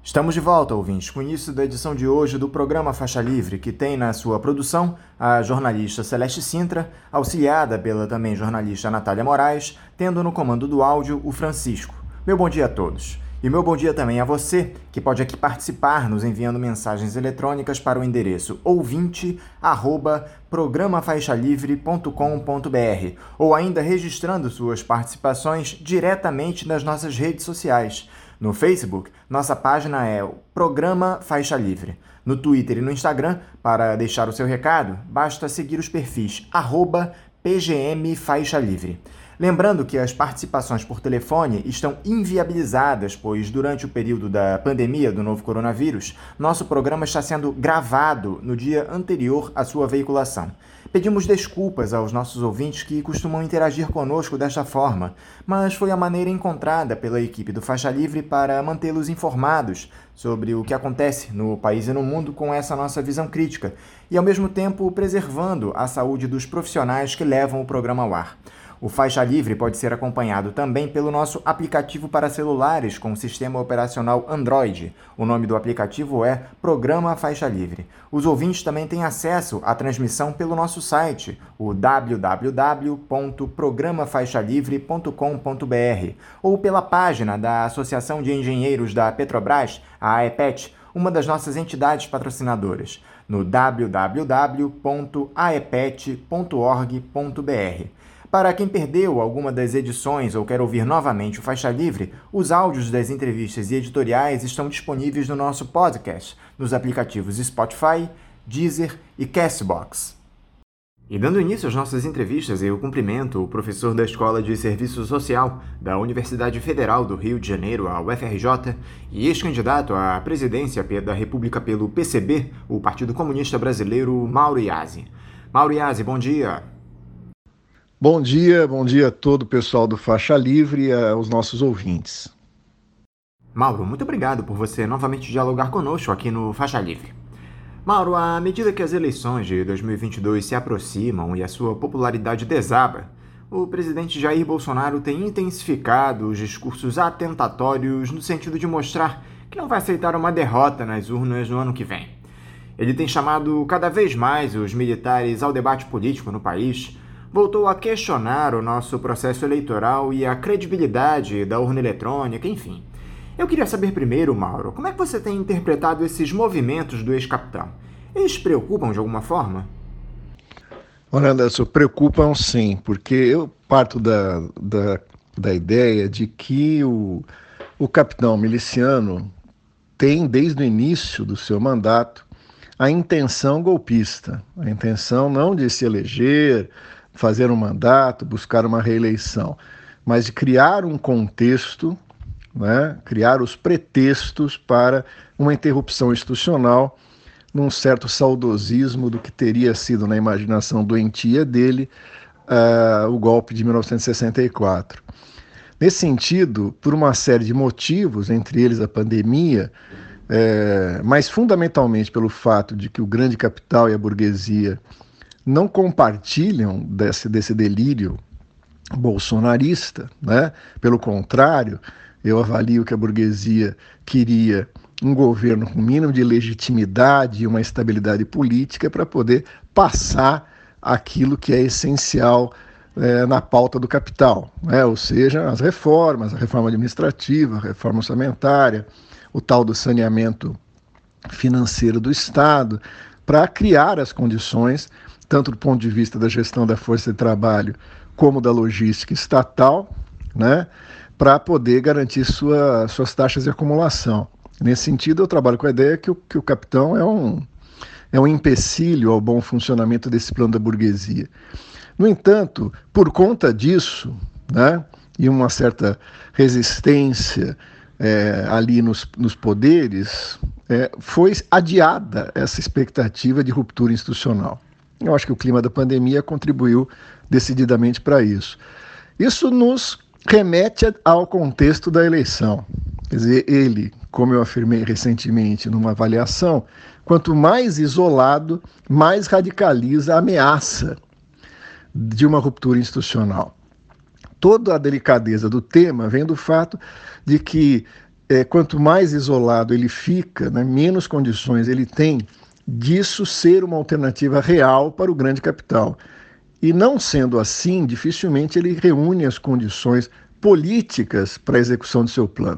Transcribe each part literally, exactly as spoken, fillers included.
Estamos de volta, ouvintes, com o início da edição de hoje do programa Faixa Livre, que tem na sua produção a jornalista Celeste Sintra, auxiliada pela também jornalista Natália Moraes, tendo no comando do áudio o Francisco. Meu bom dia a todos. E meu bom dia também a você, que pode aqui participar nos enviando mensagens eletrônicas para o endereço ouvinte arroba programa faixa livre ponto com ponto br ou ainda registrando suas participações diretamente nas nossas redes sociais. No Facebook, nossa página é o Programa Faixa Livre. No Twitter e no Instagram, para deixar o seu recado, basta seguir os perfis arroba P G M Faixa Livre. Lembrando que as participações por telefone estão inviabilizadas, pois durante o período da pandemia do novo coronavírus, nosso programa está sendo gravado no dia anterior à sua veiculação. Pedimos desculpas aos nossos ouvintes que costumam interagir conosco desta forma, mas foi a maneira encontrada pela equipe do Faixa Livre para mantê-los informados sobre o que acontece no país e no mundo com essa nossa visão crítica e, ao mesmo tempo, preservando a saúde dos profissionais que levam o programa ao ar. O Faixa Livre pode ser acompanhado também pelo nosso aplicativo para celulares com sistema operacional Android. O nome do aplicativo é Programa Faixa Livre. Os ouvintes também têm acesso à transmissão pelo nosso site, o w w w ponto programa faixa livre ponto com ponto br, ou pela página da Associação de Engenheiros da Petrobras, a AEPET, uma das nossas entidades patrocinadoras, no w w w ponto aepet ponto org ponto br. Para quem perdeu alguma das edições ou quer ouvir novamente o Faixa Livre, os áudios das entrevistas e editoriais estão disponíveis no nosso podcast, nos aplicativos Spotify, Deezer e Castbox. E dando início às nossas entrevistas, eu cumprimento o professor da Escola de Serviço Social da Universidade Federal do Rio de Janeiro, a U F R J, e ex-candidato à presidência da República pelo P C B, o Partido Comunista Brasileiro, Mauro Iasi. Mauro Iasi, bom dia. Bom dia, bom dia a todo o pessoal do Faixa Livre e aos nossos ouvintes. Mauro, muito obrigado por você novamente dialogar conosco aqui no Faixa Livre. Mauro, à medida que as eleições de dois mil e vinte e dois se aproximam e a sua popularidade desaba, o presidente Jair Bolsonaro tem intensificado os discursos atentatórios no sentido de mostrar que não vai aceitar uma derrota nas urnas no ano que vem. Ele tem chamado cada vez mais os militares ao debate político no país, voltou a questionar o nosso processo eleitoral e a credibilidade da urna eletrônica, enfim. Eu queria saber primeiro, Mauro, como é que você tem interpretado esses movimentos do ex-capitão? Eles preocupam de alguma forma? Olha, Anderson, preocupam sim, porque eu parto da, da, da ideia de que o, o capitão miliciano tem, desde o início do seu mandato, a intenção golpista, a intenção não de se eleger, fazer um mandato, buscar uma reeleição, mas de criar um contexto, né, criar os pretextos para uma interrupção institucional, num certo saudosismo do que teria sido, na imaginação doentia dele, uh, o golpe de mil novecentos e sessenta e quatro. Nesse sentido, por uma série de motivos, entre eles a pandemia, é, mas fundamentalmente pelo fato de que o grande capital e a burguesia não compartilham desse, desse delírio bolsonarista, né? Pelo contrário, eu avalio que a burguesia queria um governo com mínimo de legitimidade e uma estabilidade política para poder passar aquilo que é essencial é, na pauta do capital, né? Ou seja, as reformas, a reforma administrativa, a reforma orçamentária, o tal do saneamento financeiro do Estado, para criar as condições, tanto do ponto de vista da gestão da força de trabalho como da logística estatal, né, para poder garantir sua, suas taxas de acumulação. Nesse sentido, eu trabalho com a ideia que o, que o capitão é um, é um empecilho ao bom funcionamento desse plano da burguesia. No entanto, por conta disso, né, e uma certa resistência é, ali nos, nos poderes, é, foi adiada essa expectativa de ruptura institucional. Eu acho que o clima da pandemia contribuiu decididamente para isso. Isso nos remete ao contexto da eleição. Quer dizer, ele, como eu afirmei recentemente numa avaliação, quanto mais isolado, mais radicaliza a ameaça de uma ruptura institucional. Toda a delicadeza do tema vem do fato de que é, quanto mais isolado ele fica, né, menos condições ele tem disso ser uma alternativa real para o grande capital. E não sendo assim, dificilmente ele reúne as condições políticas para a execução do seu plano.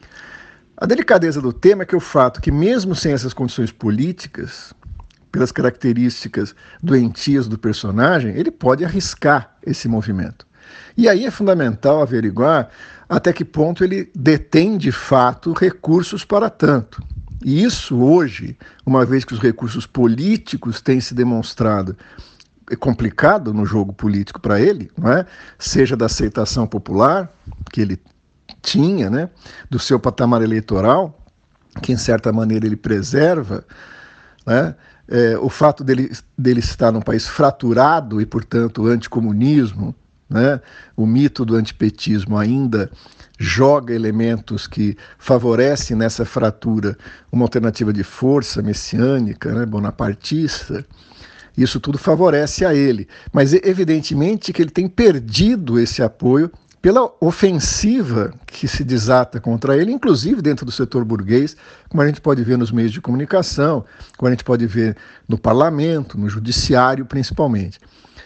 A delicadeza do tema é que o fato que, mesmo sem essas condições políticas, pelas características doentias do personagem, ele pode arriscar esse movimento. E aí é fundamental averiguar até que ponto ele detém, de fato, recursos para tanto. E isso hoje, uma vez que os recursos políticos têm se demonstrado complicado no jogo político para ele, não é? Seja da aceitação popular que ele tinha, né? Do seu patamar eleitoral, que em certa maneira ele preserva, né? É, o fato dele, dele estar num país fraturado e, portanto, anticomunismo, né? O mito do antipetismo ainda joga elementos que favorecem nessa fratura uma alternativa de força messiânica, né? Bonapartista. Isso tudo favorece a ele, mas evidentemente que ele tem perdido esse apoio pela ofensiva que se desata contra ele, inclusive dentro do setor burguês, como a gente pode ver nos meios de comunicação, como a gente pode ver no parlamento, no judiciário principalmente.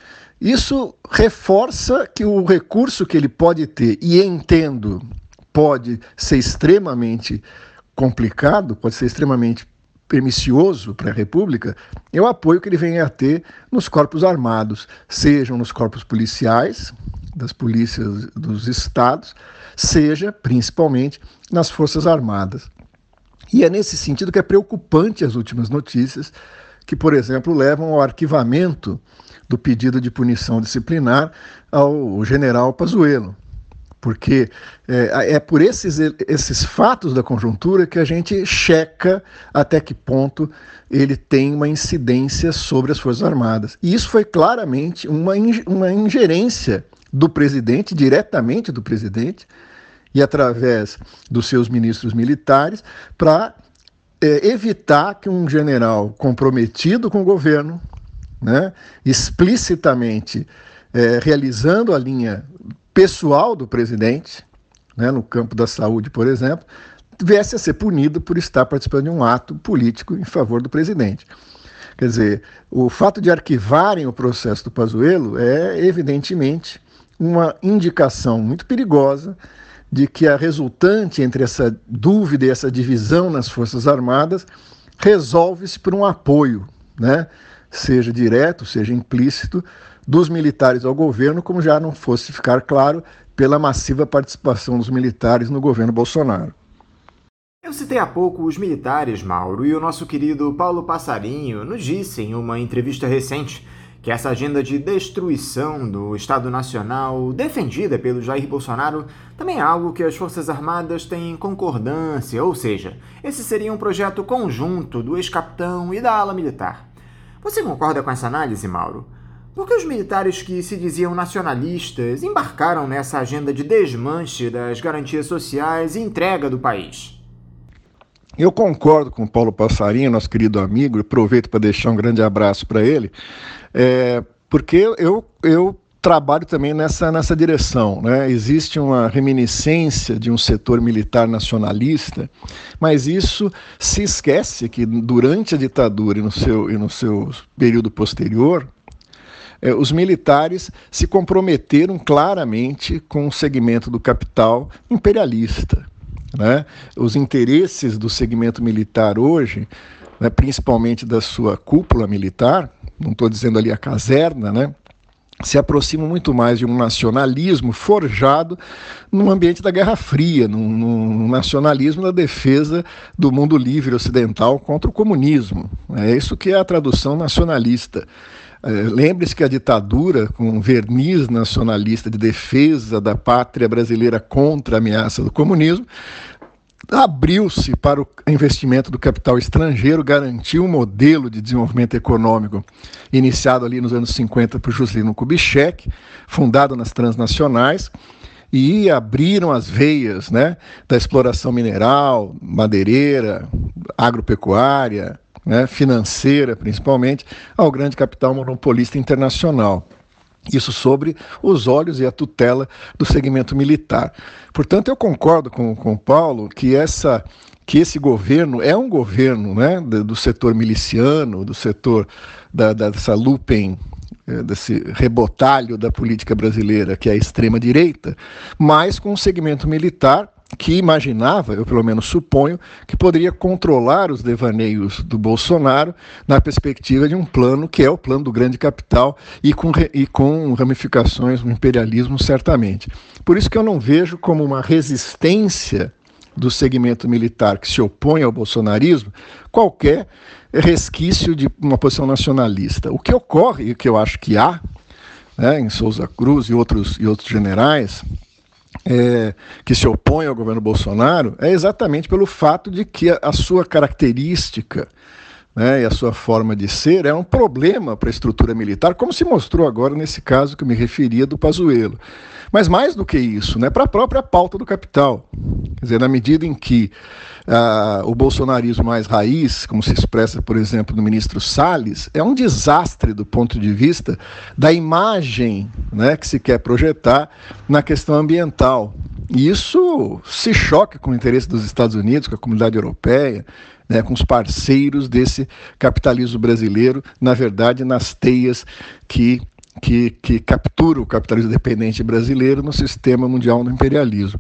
Isso reforça que o recurso que ele pode ter, e entendo, pode ser extremamente complicado, pode ser extremamente pernicioso para a República, é o apoio que ele vem a ter nos corpos armados, sejam nos corpos policiais, das polícias dos estados, seja, principalmente, nas Forças Armadas. E é nesse sentido que é preocupante as últimas notícias, que, por exemplo, levam ao arquivamento do pedido de punição disciplinar ao general Pazuello. Porque é, é por esses, esses fatos da conjuntura que a gente checa até que ponto ele tem uma incidência sobre as Forças Armadas. E isso foi claramente uma, uma ingerência do presidente, diretamente do presidente, e através dos seus ministros militares, para é, evitar que um general comprometido com o governo, né, explicitamente é, realizando a linha pessoal do presidente, né, no campo da saúde, por exemplo, viesse a ser punido por estar participando de um ato político em favor do presidente. Quer dizer, o fato de arquivarem o processo do Pazuello é, evidentemente, uma indicação muito perigosa de que a resultante entre essa dúvida e essa divisão nas Forças Armadas resolve-se por um apoio, né, seja direto, seja implícito, dos militares ao governo, como já não fosse ficar claro pela massiva participação dos militares no governo Bolsonaro. Eu citei há pouco os militares, Mauro, e o nosso querido Paulo Passarinho nos disse em uma entrevista recente que essa agenda de destruição do Estado Nacional defendida pelo Jair Bolsonaro também é algo que as Forças Armadas têm concordância, ou seja, esse seria um projeto conjunto do ex-capitão e da ala militar. Você concorda com essa análise, Mauro? Por que os militares que se diziam nacionalistas embarcaram nessa agenda de desmanche das garantias sociais e entrega do país? Eu concordo com o Paulo Passarinho, nosso querido amigo, e aproveito para deixar um grande abraço para ele, é, porque eu, eu trabalho também nessa, nessa direção, né? Existe uma reminiscência de um setor militar nacionalista, mas isso se esquece que durante a ditadura e no seu, e no seu período posterior, é, os militares se comprometeram claramente com o segmento do capital imperialista. Né? Os interesses do segmento militar hoje, né, principalmente da sua cúpula militar, não estou dizendo ali a caserna, né, se aproximam muito mais de um nacionalismo forjado no ambiente da Guerra Fria, num, num nacionalismo da defesa do mundo livre ocidental contra o comunismo. É isso que é a tradução nacionalista. É, lembre-se que a ditadura, com um verniz nacionalista de defesa da pátria brasileira contra a ameaça do comunismo, abriu-se para o investimento do capital estrangeiro, garantiu um modelo de desenvolvimento econômico iniciado ali nos anos cinquenta por Juscelino Kubitschek, fundado nas transnacionais, e abriram as veias, né, da exploração mineral, madeireira, agropecuária, né, financeira principalmente, ao grande capital monopolista internacional. Isso sobre os olhos e a tutela do segmento militar. Portanto, eu concordo com, com o Paulo que, essa, que esse governo é um governo, né, do, do setor miliciano, do setor da, dessa lupen, desse rebotalho da política brasileira, que é a extrema-direita, mas com um segmento militar que imaginava, eu pelo menos suponho, que poderia controlar os devaneios do Bolsonaro na perspectiva de um plano que é o plano do grande capital e com, e com ramificações no imperialismo, certamente. Por isso que eu não vejo como uma resistência do segmento militar que se opõe ao bolsonarismo qualquer resquício de uma posição nacionalista. O que ocorre, e o que eu acho que há, né, em Souza Cruz e outros, e outros generais, É, que se opõe ao governo Bolsonaro, é exatamente pelo fato de que a, a sua característica, né, e a sua forma de ser é um problema para a estrutura militar, como se mostrou agora nesse caso que eu me referia do Pazuello. Mas mais do que isso, né, para a própria pauta do capital. Quer dizer, na medida em que ah, o bolsonarismo mais raiz, como se expressa, por exemplo, no ministro Salles, é um desastre do ponto de vista da imagem, né, que se quer projetar na questão ambiental. E isso se choca com o interesse dos Estados Unidos, com a comunidade europeia, né, com os parceiros desse capitalismo brasileiro, na verdade, nas teias que Que, que captura o capitalismo dependente brasileiro no sistema mundial do imperialismo.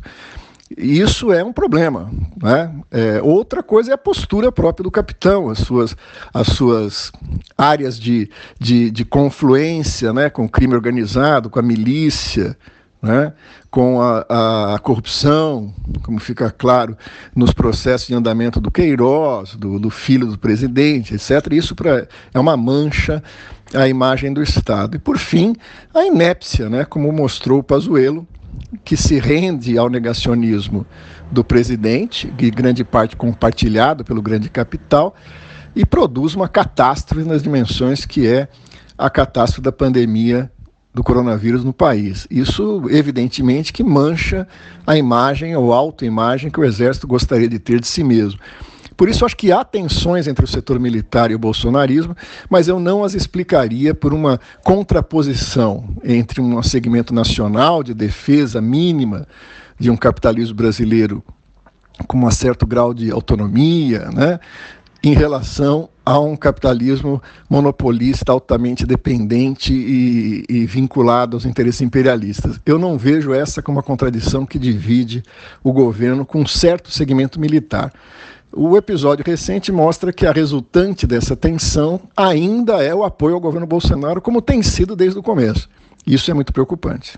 Isso é um problema, né? É, outra coisa é a postura própria do capitão, as suas, as suas áreas de, de, de confluência, né, com o crime organizado, com a milícia, né, com a, a, a corrupção, como fica claro nos processos de andamento do Queiroz, do, do filho do presidente, etcétera. Isso pra, é uma mancha à imagem do Estado. E, por fim, a inépcia, né, como mostrou o Pazuello, que se rende ao negacionismo do presidente, de grande parte compartilhado pelo grande capital, e produz uma catástrofe nas dimensões que é a catástrofe da pandemia do coronavírus no país. Isso, evidentemente, que mancha a imagem ou autoimagem que o Exército gostaria de ter de si mesmo. Por isso, acho que há tensões entre o setor militar e o bolsonarismo, mas eu não as explicaria por uma contraposição entre um segmento nacional de defesa mínima de um capitalismo brasileiro com um certo grau de autonomia, né, em relação a um capitalismo monopolista altamente dependente e, e vinculado aos interesses imperialistas. Eu não vejo essa como uma contradição que divide o governo com um certo segmento militar. O episódio recente mostra que a resultante dessa tensão ainda é o apoio ao governo Bolsonaro, como tem sido desde o começo. Isso é muito preocupante.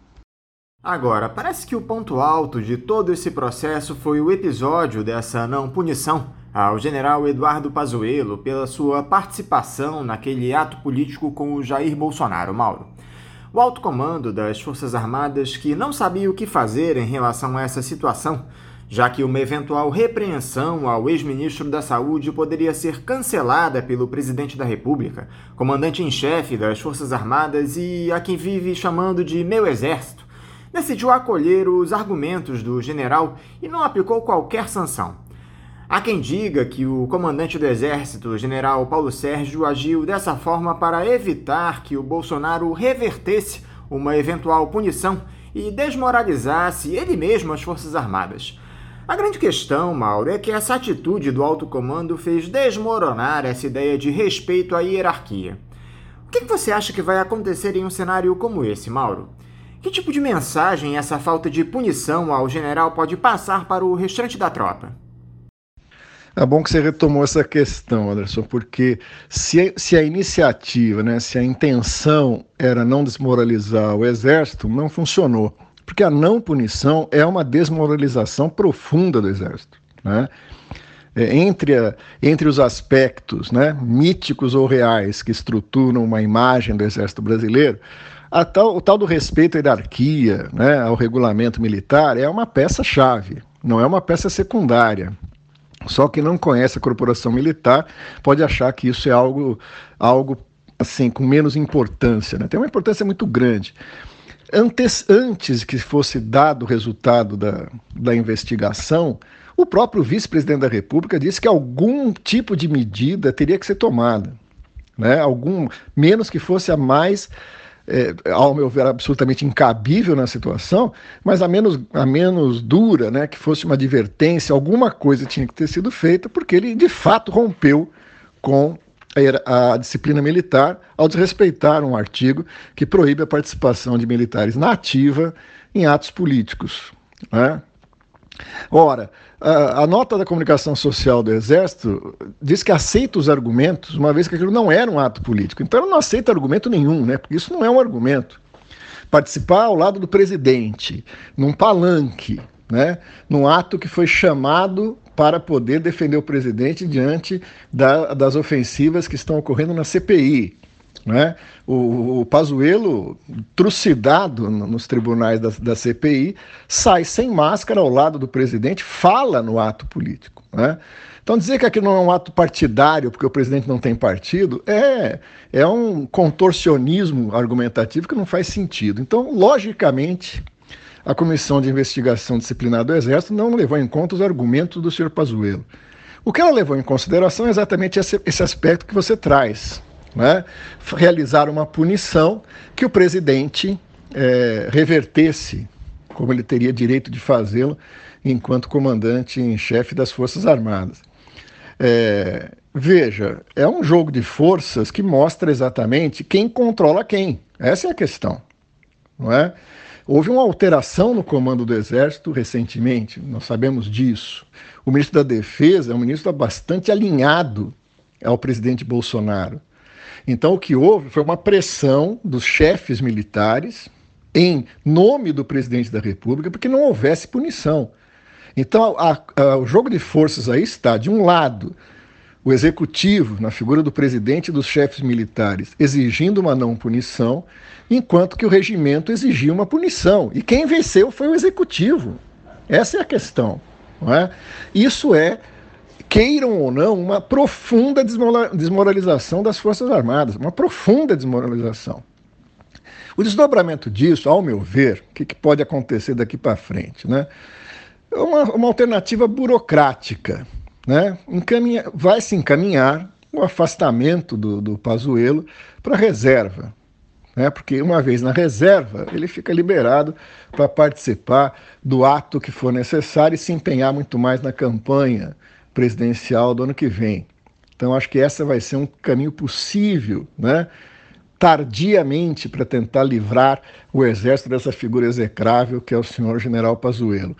Agora, parece que o ponto alto de todo esse processo foi o episódio dessa não punição ao general Eduardo Pazuello pela sua participação naquele ato político com o Jair Bolsonaro, Mauro. O alto comando das Forças Armadas, que não sabia o que fazer em relação a essa situação, já que uma eventual repreensão ao ex-ministro da Saúde poderia ser cancelada pelo presidente da República, comandante em chefe das Forças Armadas e a quem vive chamando de meu exército, decidiu acolher os argumentos do general e não aplicou qualquer sanção. Há quem diga que o comandante do Exército, o general Paulo Sérgio, agiu dessa forma para evitar que o Bolsonaro revertesse uma eventual punição e desmoralizasse ele mesmo as Forças Armadas. A grande questão, Mauro, é que essa atitude do alto comando fez desmoronar essa ideia de respeito à hierarquia. O que você acha que vai acontecer em um cenário como esse, Mauro? Que tipo de mensagem essa falta de punição ao general pode passar para o restante da tropa? É bom que você retomou essa questão, Anderson, porque se, se a iniciativa, né, se a intenção era não desmoralizar o Exército, não funcionou. Porque a não punição é uma desmoralização profunda do Exército, né? É, entre, a, entre os aspectos, né, míticos ou reais que estruturam uma imagem do Exército brasileiro, a tal, o tal do respeito à hierarquia, né, ao regulamento militar, é uma peça-chave, não é uma peça secundária. Só que não conhece a corporação militar pode achar que isso é algo, algo assim, com menos importância, né? Tem uma importância muito grande. Antes, antes que fosse dado o resultado da, da investigação, o próprio vice-presidente da República disse que algum tipo de medida teria que ser tomada, né? Algum, menos que fosse a mais é, ao meu ver, absolutamente incabível na situação, mas a menos, a menos dura, né, que fosse uma advertência, alguma coisa tinha que ter sido feita, porque ele de fato rompeu com a, a disciplina militar ao desrespeitar um artigo que proíbe a participação de militares na ativa em atos políticos, né? Ora, a, a nota da comunicação social do Exército diz que aceita os argumentos, uma vez que aquilo não era um ato político. Então ela não aceita argumento nenhum, né? Porque isso não é um argumento. Participar ao lado do presidente, num palanque, né? Num ato que foi chamado para poder defender o presidente diante da, das ofensivas que estão ocorrendo na C P I. Né? O, o Pazuello, trucidado nos tribunais da, da C P I, sai sem máscara ao lado do presidente, fala no ato político. Né? Então dizer que aquilo não é um ato partidário porque o presidente não tem partido é, é um contorcionismo argumentativo que não faz sentido. Então, logicamente, a Comissão de Investigação Disciplinar do Exército não levou em conta os argumentos do senhor Pazuello. O que ela levou em consideração é exatamente esse, esse aspecto que você traz. Né? Realizar uma punição que o presidente é, revertesse, como ele teria direito de fazê-lo enquanto comandante em chefe das Forças Armadas. É, veja, é um jogo de forças que mostra exatamente quem controla quem. Essa é a questão. Não é? Houve uma alteração no comando do Exército recentemente, nós sabemos disso. O ministro da Defesa é um ministro bastante alinhado ao presidente Bolsonaro. Então, o que houve foi uma pressão dos chefes militares em nome do presidente da República para que não houvesse punição. Então, a, a, o jogo de forças aí está, de um lado, o executivo, na figura do presidente e dos chefes militares, exigindo uma não punição, enquanto que o regimento exigia uma punição. E quem venceu foi o executivo. Essa é a questão. Não é? Isso é, queiram ou não, uma profunda desmoralização das Forças Armadas, uma profunda desmoralização. O desdobramento disso, ao meu ver, o que, que pode acontecer daqui para frente? Né? É uma, uma alternativa burocrática. Né? Encaminha, vai se encaminhar o afastamento do, do Pazuello para a reserva. Né? Porque uma vez na reserva, ele fica liberado para participar do ato que for necessário e se empenhar muito mais na campanha presidencial do ano que vem. Então, acho que essa vai ser um caminho possível, né? Tardiamente, para tentar livrar o Exército dessa figura execrável que é o senhor general Pazuello.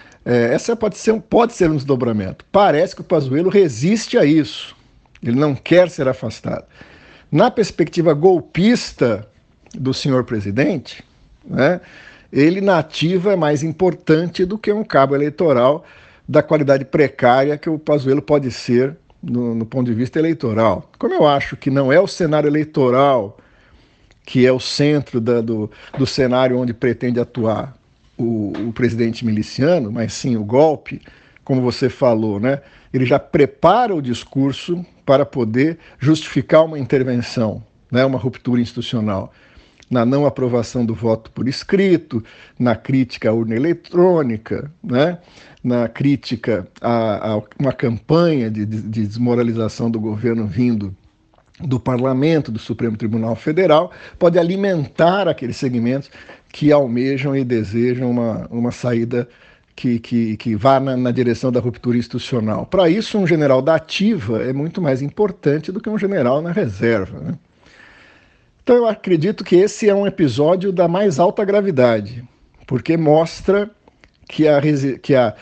É, essa pode ser, um, pode ser um desdobramento. Parece que o Pazuello resiste a isso. Ele não quer ser afastado. Na perspectiva golpista do senhor presidente, né, ele na ativa é mais importante do que um cabo eleitoral da qualidade precária que o Pazuello pode ser no, no ponto de vista eleitoral. Como eu acho que não é o cenário eleitoral que é o centro da, do, do cenário onde pretende atuar o, o presidente miliciano, mas sim o golpe, como você falou, né? Ele já prepara o discurso para poder justificar uma intervenção, né? Uma ruptura institucional, na não aprovação do voto por escrito, na crítica à urna eletrônica, né? Na crítica a, a uma campanha de, de, de desmoralização do governo vindo do Parlamento, do Supremo Tribunal Federal, pode alimentar aqueles segmentos que almejam e desejam uma, uma saída que, que, que vá na, na direção da ruptura institucional. Para isso, um general da ativa é muito mais importante do que um general na reserva. Né? Então, eu acredito que esse é um episódio da mais alta gravidade, porque mostra que a, que a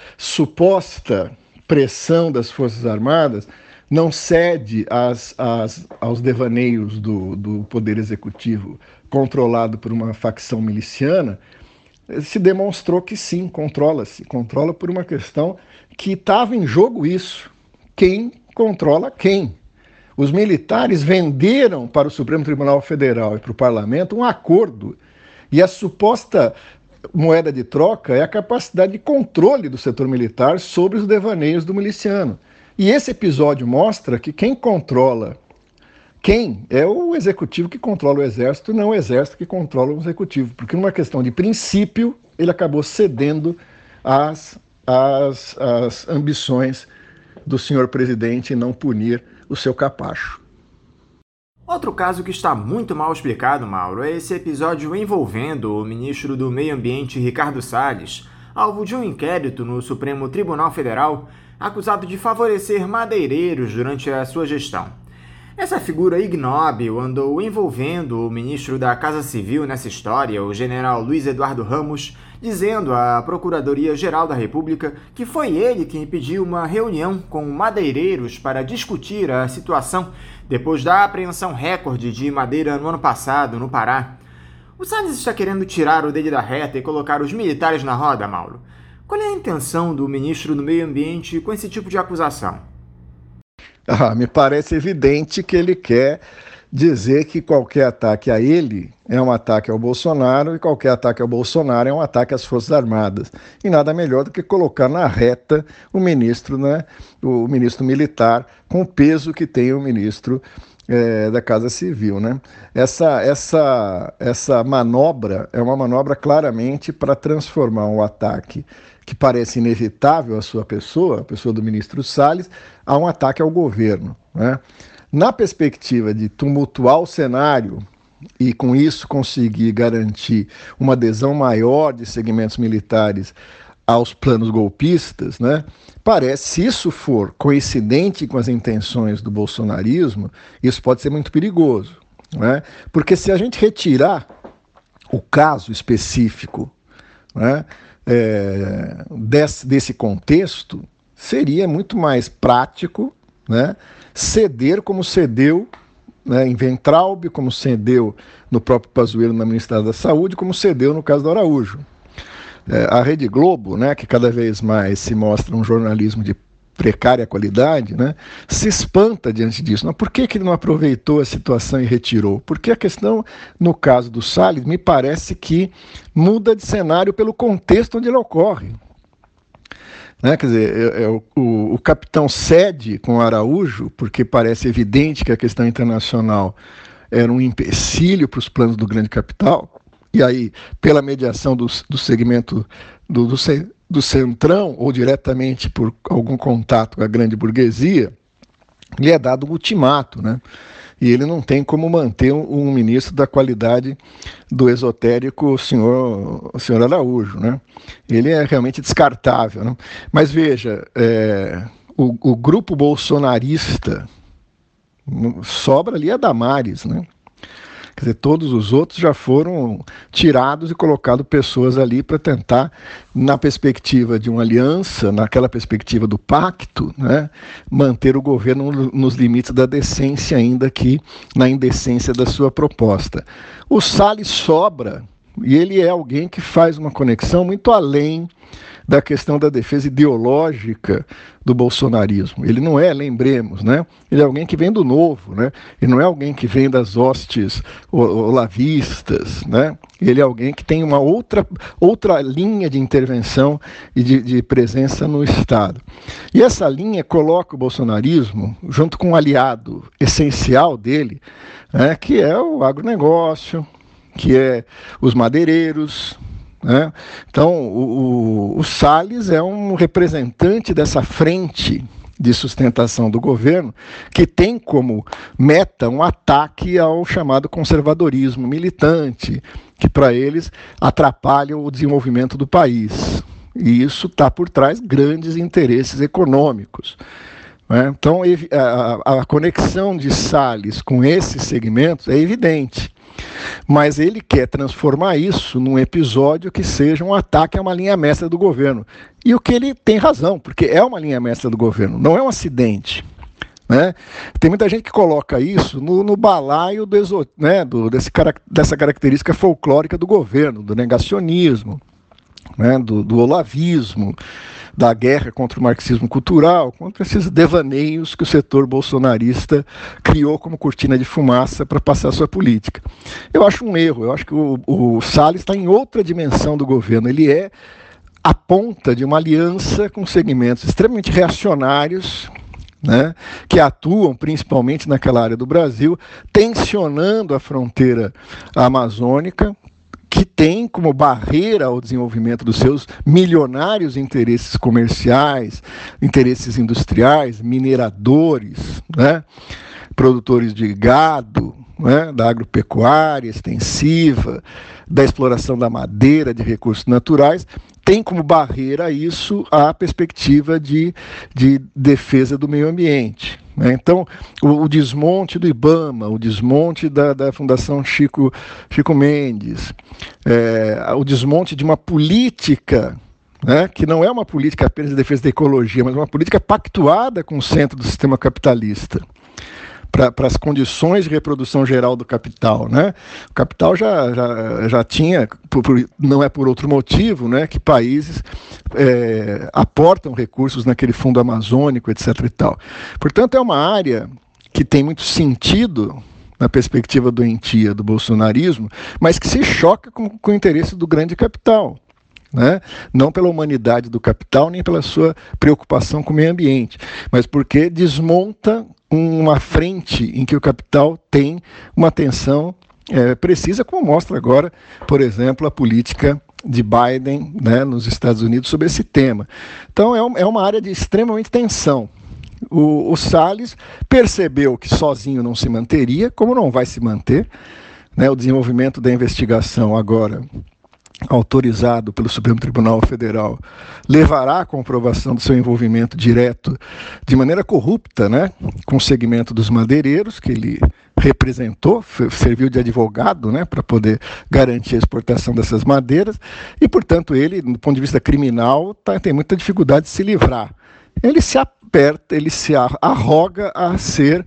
suposta pressão das Forças Armadas não cede às, às, aos devaneios do, do Poder Executivo controlado por uma facção miliciana. Se demonstrou que sim, controla-se. Controla por uma questão que estava em jogo isso. Quem controla quem? Os militares venderam para o Supremo Tribunal Federal e para o Parlamento um acordo. E a suposta moeda de troca é a capacidade de controle do setor militar sobre os devaneios do miliciano. E esse episódio mostra que quem controla, quem é o executivo que controla o exército, não o exército que controla o executivo. Porque numa questão de princípio, ele acabou cedendo às, às, às ambições do senhor presidente em não punir o seu capacho. outro caso que está muito mal explicado, Mauro, é esse episódio envolvendo o ministro do Meio Ambiente, Ricardo Salles, alvo de um inquérito no Supremo Tribunal Federal, acusado de favorecer madeireiros durante a sua gestão. Essa figura ignóbil andou envolvendo o ministro da Casa Civil nessa história, o general Luiz Eduardo Ramos, dizendo à Procuradoria-Geral da República que foi ele quem pediu uma reunião com madeireiros para discutir a situação depois da apreensão recorde de madeira no ano passado, no Pará. O Salles está querendo tirar o dele da reta e colocar os militares na roda, Mauro. Qual é a intenção do ministro do Meio Ambiente com esse tipo de acusação? Ah, me parece evidente que ele quer dizer que qualquer ataque a ele é um ataque ao Bolsonaro e qualquer ataque ao Bolsonaro é um ataque às Forças Armadas. E nada melhor do que colocar na reta o ministro, né, o ministro militar com o peso que tem o ministro é, da Casa Civil, né? Essa, essa, essa manobra é uma manobra claramente para transformar um ataque que parece inevitável à sua pessoa, a pessoa do ministro Salles, a um ataque ao governo, né? Na perspectiva de tumultuar o cenário e, com isso, conseguir garantir uma adesão maior de segmentos militares aos planos golpistas, né, parece, se isso for coincidente com as intenções do bolsonarismo, isso pode ser muito perigoso, né? Porque se a gente retirar o caso específico, né, é, desse, desse contexto, seria muito mais prático, né, ceder como cedeu, né, em Weintraub, como cedeu no próprio Pazuello na Ministério da Saúde, como cedeu no caso do Araújo. É, a Rede Globo, né, que cada vez mais se mostra um jornalismo de precária qualidade, né, se espanta diante disso. Mas por que, que ele não aproveitou a situação e retirou? Porque a questão, no caso do Salles, me parece que muda de cenário pelo contexto onde ele ocorre. Né, quer dizer, é, é, o, o, o capitão cede com o Araújo, porque parece evidente que a questão internacional era um empecilho para os planos do grande capital, e aí, pela mediação do, do segmento do, do, do centrão, ou diretamente por algum contato com a grande burguesia, lhe é dado um ultimato, né? E ele não tem como manter um, um ministro da qualidade do esotérico senhor, o senhor Araújo, né? Ele é realmente descartável, né? Mas veja, é, o, o grupo bolsonarista sobra ali a Damares, né? Quer dizer, todos os outros já foram tirados e colocado pessoas ali para tentar, na perspectiva de uma aliança, naquela perspectiva do pacto, né, manter o governo nos limites da decência, ainda que na indecência da sua proposta. O Salles sobra, e ele é alguém que faz uma conexão muito além da questão da defesa ideológica do bolsonarismo. Ele não é, lembremos, né? Ele é alguém que vem do novo, né? Ele não é alguém que vem das hostes olavistas, né? Ele é alguém que tem uma outra, outra linha de intervenção e de, de presença no Estado. E essa linha coloca o bolsonarismo junto com um aliado essencial dele, né? Que é o agronegócio, que é os madeireiros, né? Então, o, o, o Salles é um representante dessa frente de sustentação do governo que tem como meta um ataque ao chamado conservadorismo militante, que para eles atrapalha o desenvolvimento do país. E isso está por trás grandes interesses econômicos. Né? Então, a, a conexão de Salles com esses segmentos é evidente. Mas ele quer transformar isso num episódio que seja um ataque a uma linha mestra do governo. E o que ele tem razão, porque é uma linha mestra do governo, não é um acidente. Né? Tem muita gente que coloca isso no, no balaio do exo, né, do, desse, dessa característica folclórica do governo, do negacionismo, né, do, do olavismo, da guerra contra o marxismo cultural, contra esses devaneios que o setor bolsonarista criou como cortina de fumaça para passar a sua política. Eu acho um erro, eu acho que o, o Salles está em outra dimensão do governo, ele é a ponta de uma aliança com segmentos extremamente reacionários, né, que atuam principalmente naquela área do Brasil, tensionando a fronteira amazônica, que tem como barreira ao desenvolvimento dos seus milionários interesses comerciais, interesses industriais, mineradores, né, produtores de gado, né, da agropecuária extensiva, da exploração da madeira, de recursos naturais, tem como barreira a isso a perspectiva de, de defesa do meio ambiente. Né? Então, o, o desmonte do IBAMA, o desmonte da, da Fundação Chico, Chico Mendes, é, o desmonte de uma política, né, que não é uma política apenas de defesa da ecologia, mas uma política pactuada com o centro do sistema capitalista, para as condições de reprodução geral do capital, né? O capital já, já, já tinha, por, por, não é por outro motivo, né, que países é, aportam recursos naquele fundo amazônico, etc e tal. Portanto, é uma área que tem muito sentido na perspectiva doentia do bolsonarismo, mas que se choca com, com o interesse do grande capital. Né? Não pela humanidade do capital, nem pela sua preocupação com o meio ambiente, mas porque desmonta uma frente em que o capital tem uma atenção é, precisa, como mostra agora, por exemplo, a política de Biden, né, nos Estados Unidos sobre esse tema. Então é, um, é uma área de extremamente tensão. O, o Salles percebeu que sozinho não se manteria, como não vai se manter, né, o desenvolvimento da investigação agora autorizado pelo Supremo Tribunal Federal, levará à comprovação do seu envolvimento direto de maneira corrupta, né, com o segmento dos madeireiros, que ele representou, serviu de advogado, né, para poder garantir a exportação dessas madeiras, e, portanto, ele, do ponto de vista criminal, tá, tem muita dificuldade de se livrar. Ele se aperta, ele se arroga a ser,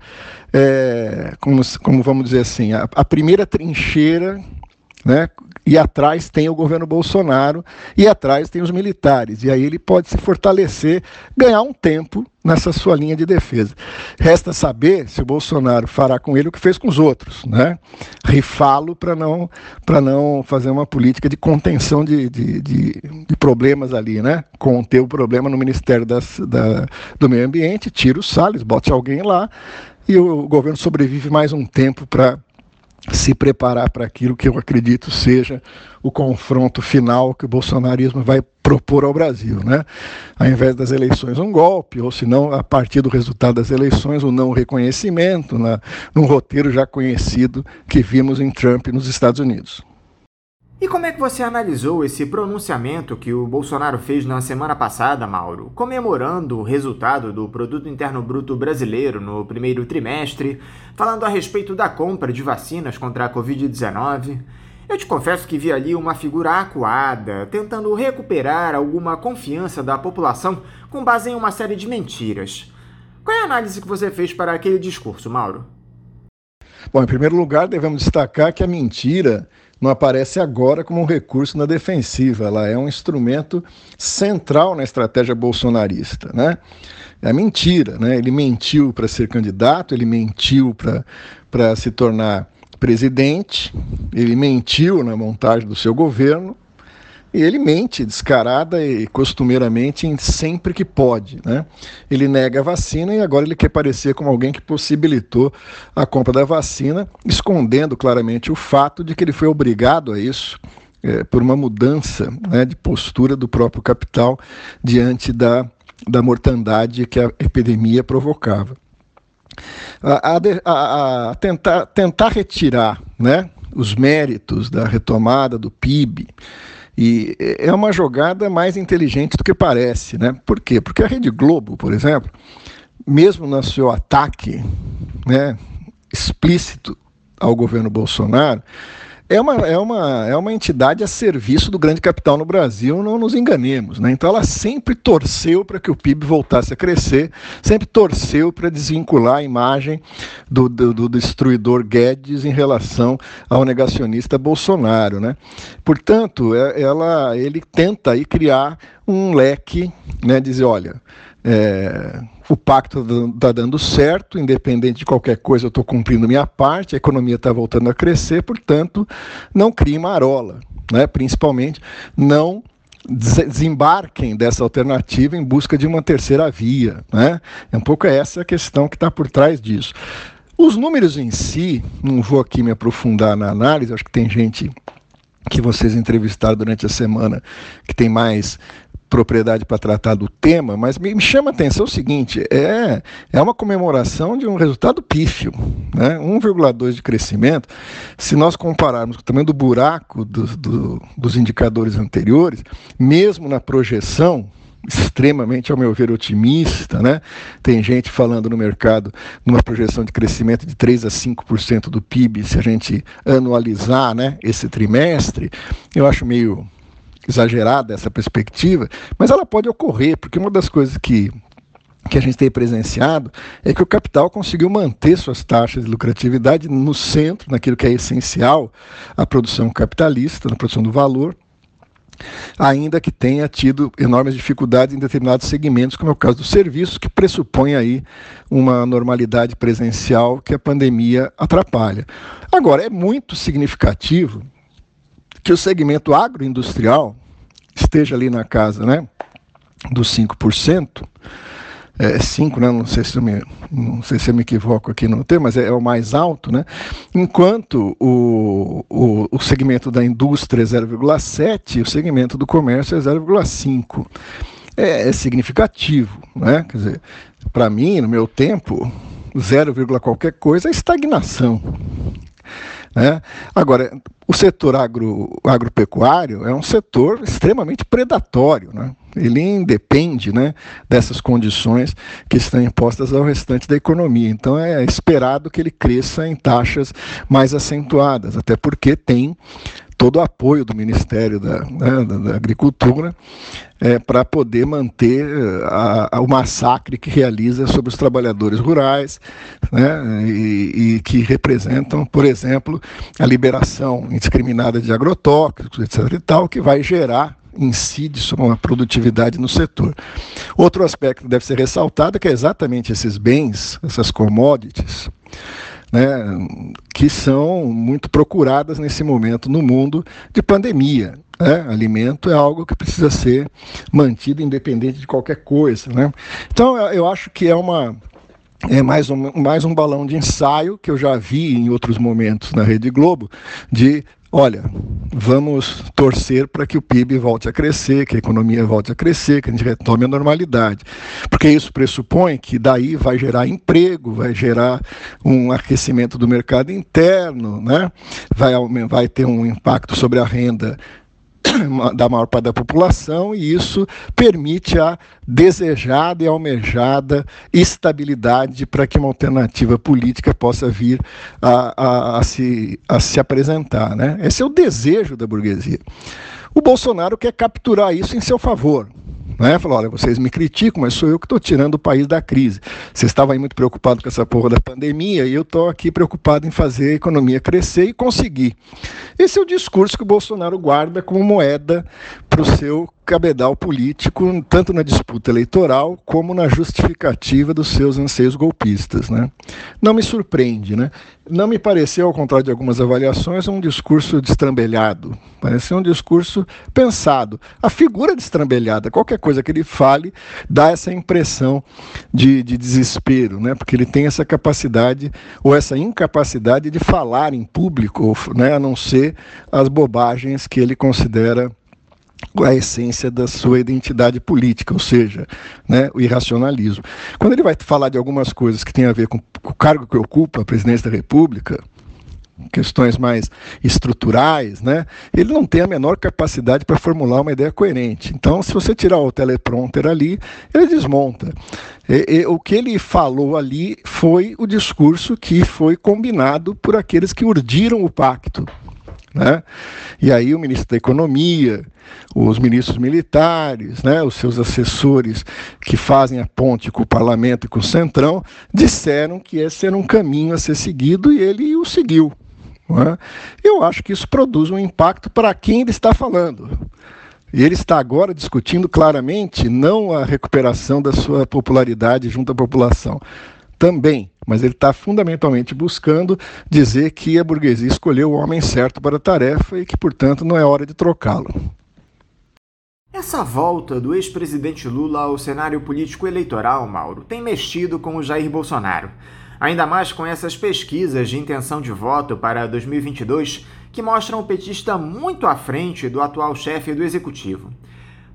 é, como, como vamos dizer assim, a, a primeira trincheira, né, e atrás tem o governo Bolsonaro, e atrás tem os militares, e aí ele pode se fortalecer, ganhar um tempo nessa sua linha de defesa. Resta saber se o Bolsonaro fará com ele o que fez com os outros, né? Rifá-lo para não, para não fazer uma política de contenção de, de, de, de problemas ali, né? Conter o problema no Ministério das, da, do Meio Ambiente, tira o Salles, bote alguém lá, e o governo sobrevive mais um tempo para se preparar para aquilo que eu acredito seja o confronto final que o bolsonarismo vai propor ao Brasil, né? Ao invés das eleições, um golpe, ou se não, a partir do resultado das eleições, o não reconhecimento, na, num roteiro já conhecido que vimos em Trump nos Estados Unidos. E como é que você analisou esse pronunciamento que o Bolsonaro fez na semana passada, Mauro, comemorando o resultado do Produto Interno Bruto brasileiro no primeiro trimestre, falando a respeito da compra de vacinas contra a covid dezenove? Eu te confesso que vi ali uma figura acuada, tentando recuperar alguma confiança da população com base em uma série de mentiras. Qual é a análise que você fez para aquele discurso, Mauro? Bom, em primeiro lugar, devemos destacar que a mentira não aparece agora como um recurso na defensiva, ela é um instrumento central na estratégia bolsonarista, né? É mentira, né? Ele mentiu para ser candidato, ele mentiu para se tornar presidente, ele mentiu na montagem do seu governo, e ele mente descarada e costumeiramente em sempre que pode, né? Ele nega a vacina e agora ele quer parecer como alguém que possibilitou a compra da vacina, escondendo claramente o fato de que ele foi obrigado a isso é, por uma mudança, né, de postura do próprio capital diante da, da mortandade que a epidemia provocava. A, a, a, a tentar, tentar retirar, né, os méritos da retomada do P I B, e é uma jogada mais inteligente do que parece, né? Por quê? Porque a Rede Globo, por exemplo, mesmo no seu ataque, né, explícito ao governo Bolsonaro, é uma, é, uma, é uma entidade a serviço do grande capital no Brasil, não nos enganemos, né? Então ela sempre torceu para que o P I B voltasse a crescer, sempre torceu para desvincular a imagem do, do, do destruidor Guedes em relação ao negacionista Bolsonaro, né? Portanto, ela, ele tenta aí criar um leque, né, dizer, olha, é, o pacto está dando certo, independente de qualquer coisa eu estou cumprindo minha parte, a economia está voltando a crescer, portanto, não crie marola, né? Principalmente não desembarquem dessa alternativa em busca de uma terceira via, né? É um pouco essa a questão que está por trás disso. Os números em si, não vou aqui me aprofundar na análise, acho que tem gente que vocês entrevistaram durante a semana que tem mais propriedade para tratar do tema, mas me, me chama a atenção o seguinte, é, é uma comemoração de um resultado pífio, né? um vírgula dois de crescimento, se nós compararmos com o tamanho do buraco do, do, dos indicadores anteriores, mesmo na projeção, extremamente, ao meu ver, otimista, né? Tem gente falando no mercado numa projeção de crescimento de três a cinco por cento do P I B, se a gente anualizar, né, esse trimestre. Eu acho meio exagerada essa perspectiva, mas ela pode ocorrer, porque uma das coisas que que a gente tem presenciado é que o capital conseguiu manter suas taxas de lucratividade no centro, naquilo que é essencial à produção capitalista, na produção do valor, ainda que tenha tido enormes dificuldades em determinados segmentos, como é o caso do serviço, que pressupõe aí uma normalidade presencial que a pandemia atrapalha. Agora, é muito significativo que o segmento agroindustrial esteja ali na casa, né, dos cinco por cento, é cinco, né? Não sei se eu me, não sei se eu me equivoco aqui no termo, mas é, é o mais alto, né? Enquanto o, o, o segmento da indústria é zero vírgula sete, o segmento do comércio é zero vírgula cinco. É, é significativo, né? Quer dizer, para mim, no meu tempo, zero, qualquer coisa é estagnação. Né? Agora, o setor agro, agropecuário é um setor extremamente predatório, né? Ele independe, né, dessas condições que estão impostas ao restante da economia. Então é esperado que ele cresça em taxas mais acentuadas, até porque tem todo o apoio do Ministério da, né, da, da Agricultura é, para poder manter a, a, o massacre que realiza sobre os trabalhadores rurais, né, e, e que representam, por exemplo, a liberação indiscriminada de agrotóxicos, etc e tal, que vai gerar, incide sobre uma produtividade no setor. Outro aspecto que deve ser ressaltado é que é exatamente esses bens, essas commodities, né, que são muito procuradas nesse momento no mundo de pandemia. Né? Alimento é algo que precisa ser mantido independente de qualquer coisa. Né? Então, eu acho que é uma... É mais um, mais um balão de ensaio que eu já vi em outros momentos na Rede Globo, de, olha, vamos torcer para que o P I B volte a crescer, que a economia volte a crescer, que a gente retome a normalidade. Porque isso pressupõe que daí vai gerar emprego, vai gerar um aquecimento do mercado interno, né? vai, vai ter um impacto sobre a renda da maior parte da população, e isso permite a desejada e almejada estabilidade para que uma alternativa política possa vir a, a, a, se, a se apresentar. Né? Esse é o desejo da burguesia. O Bolsonaro quer capturar isso em seu favor. Né? Falou, olha, vocês me criticam, mas sou eu que estou tirando o país da crise. Vocês estavam aí muito preocupados com essa porra da pandemia e eu estou aqui preocupado em fazer a economia crescer e conseguir. Esse é o discurso que o Bolsonaro guarda como moeda para o seu cabedal político, tanto na disputa eleitoral como na justificativa dos seus anseios golpistas. Né? Não me surpreende, né? Não me pareceu, ao contrário de algumas avaliações, um discurso destrambelhado. Pareceu um discurso pensado. A figura destrambelhada, qualquer coisa que ele fale, dá essa impressão de, de desespero, né? Porque ele tem essa capacidade, ou essa incapacidade de falar em público, né? A não ser as bobagens que ele considera a essência da sua identidade política, ou seja, né, o irracionalismo. Quando ele vai falar de algumas coisas que têm a ver com o cargo que ocupa, a presidência da República, questões mais estruturais, né, ele não tem a menor capacidade para formular uma ideia coerente. Então, se você tirar o teleprompter ali, ele desmonta. E, e, o que ele falou ali foi o discurso que foi combinado por aqueles que urdiram o pacto. Né? E aí o ministro da Economia, os ministros militares, né, os seus assessores que fazem a ponte com o parlamento e com o Centrão, disseram que esse era um caminho a ser seguido e ele o seguiu. Né? Eu acho que isso produz um impacto para quem ele está falando. E ele está agora discutindo claramente não a recuperação da sua popularidade junto à população, também, mas ele está fundamentalmente buscando dizer que a burguesia escolheu o homem certo para a tarefa e que, portanto, não é hora de trocá-lo. Essa volta do ex-presidente Lula ao cenário político eleitoral, Mauro, tem mexido com o Jair Bolsonaro. Ainda mais com essas pesquisas de intenção de voto para dois mil e vinte e dois, que mostram o petista muito à frente do atual chefe do executivo.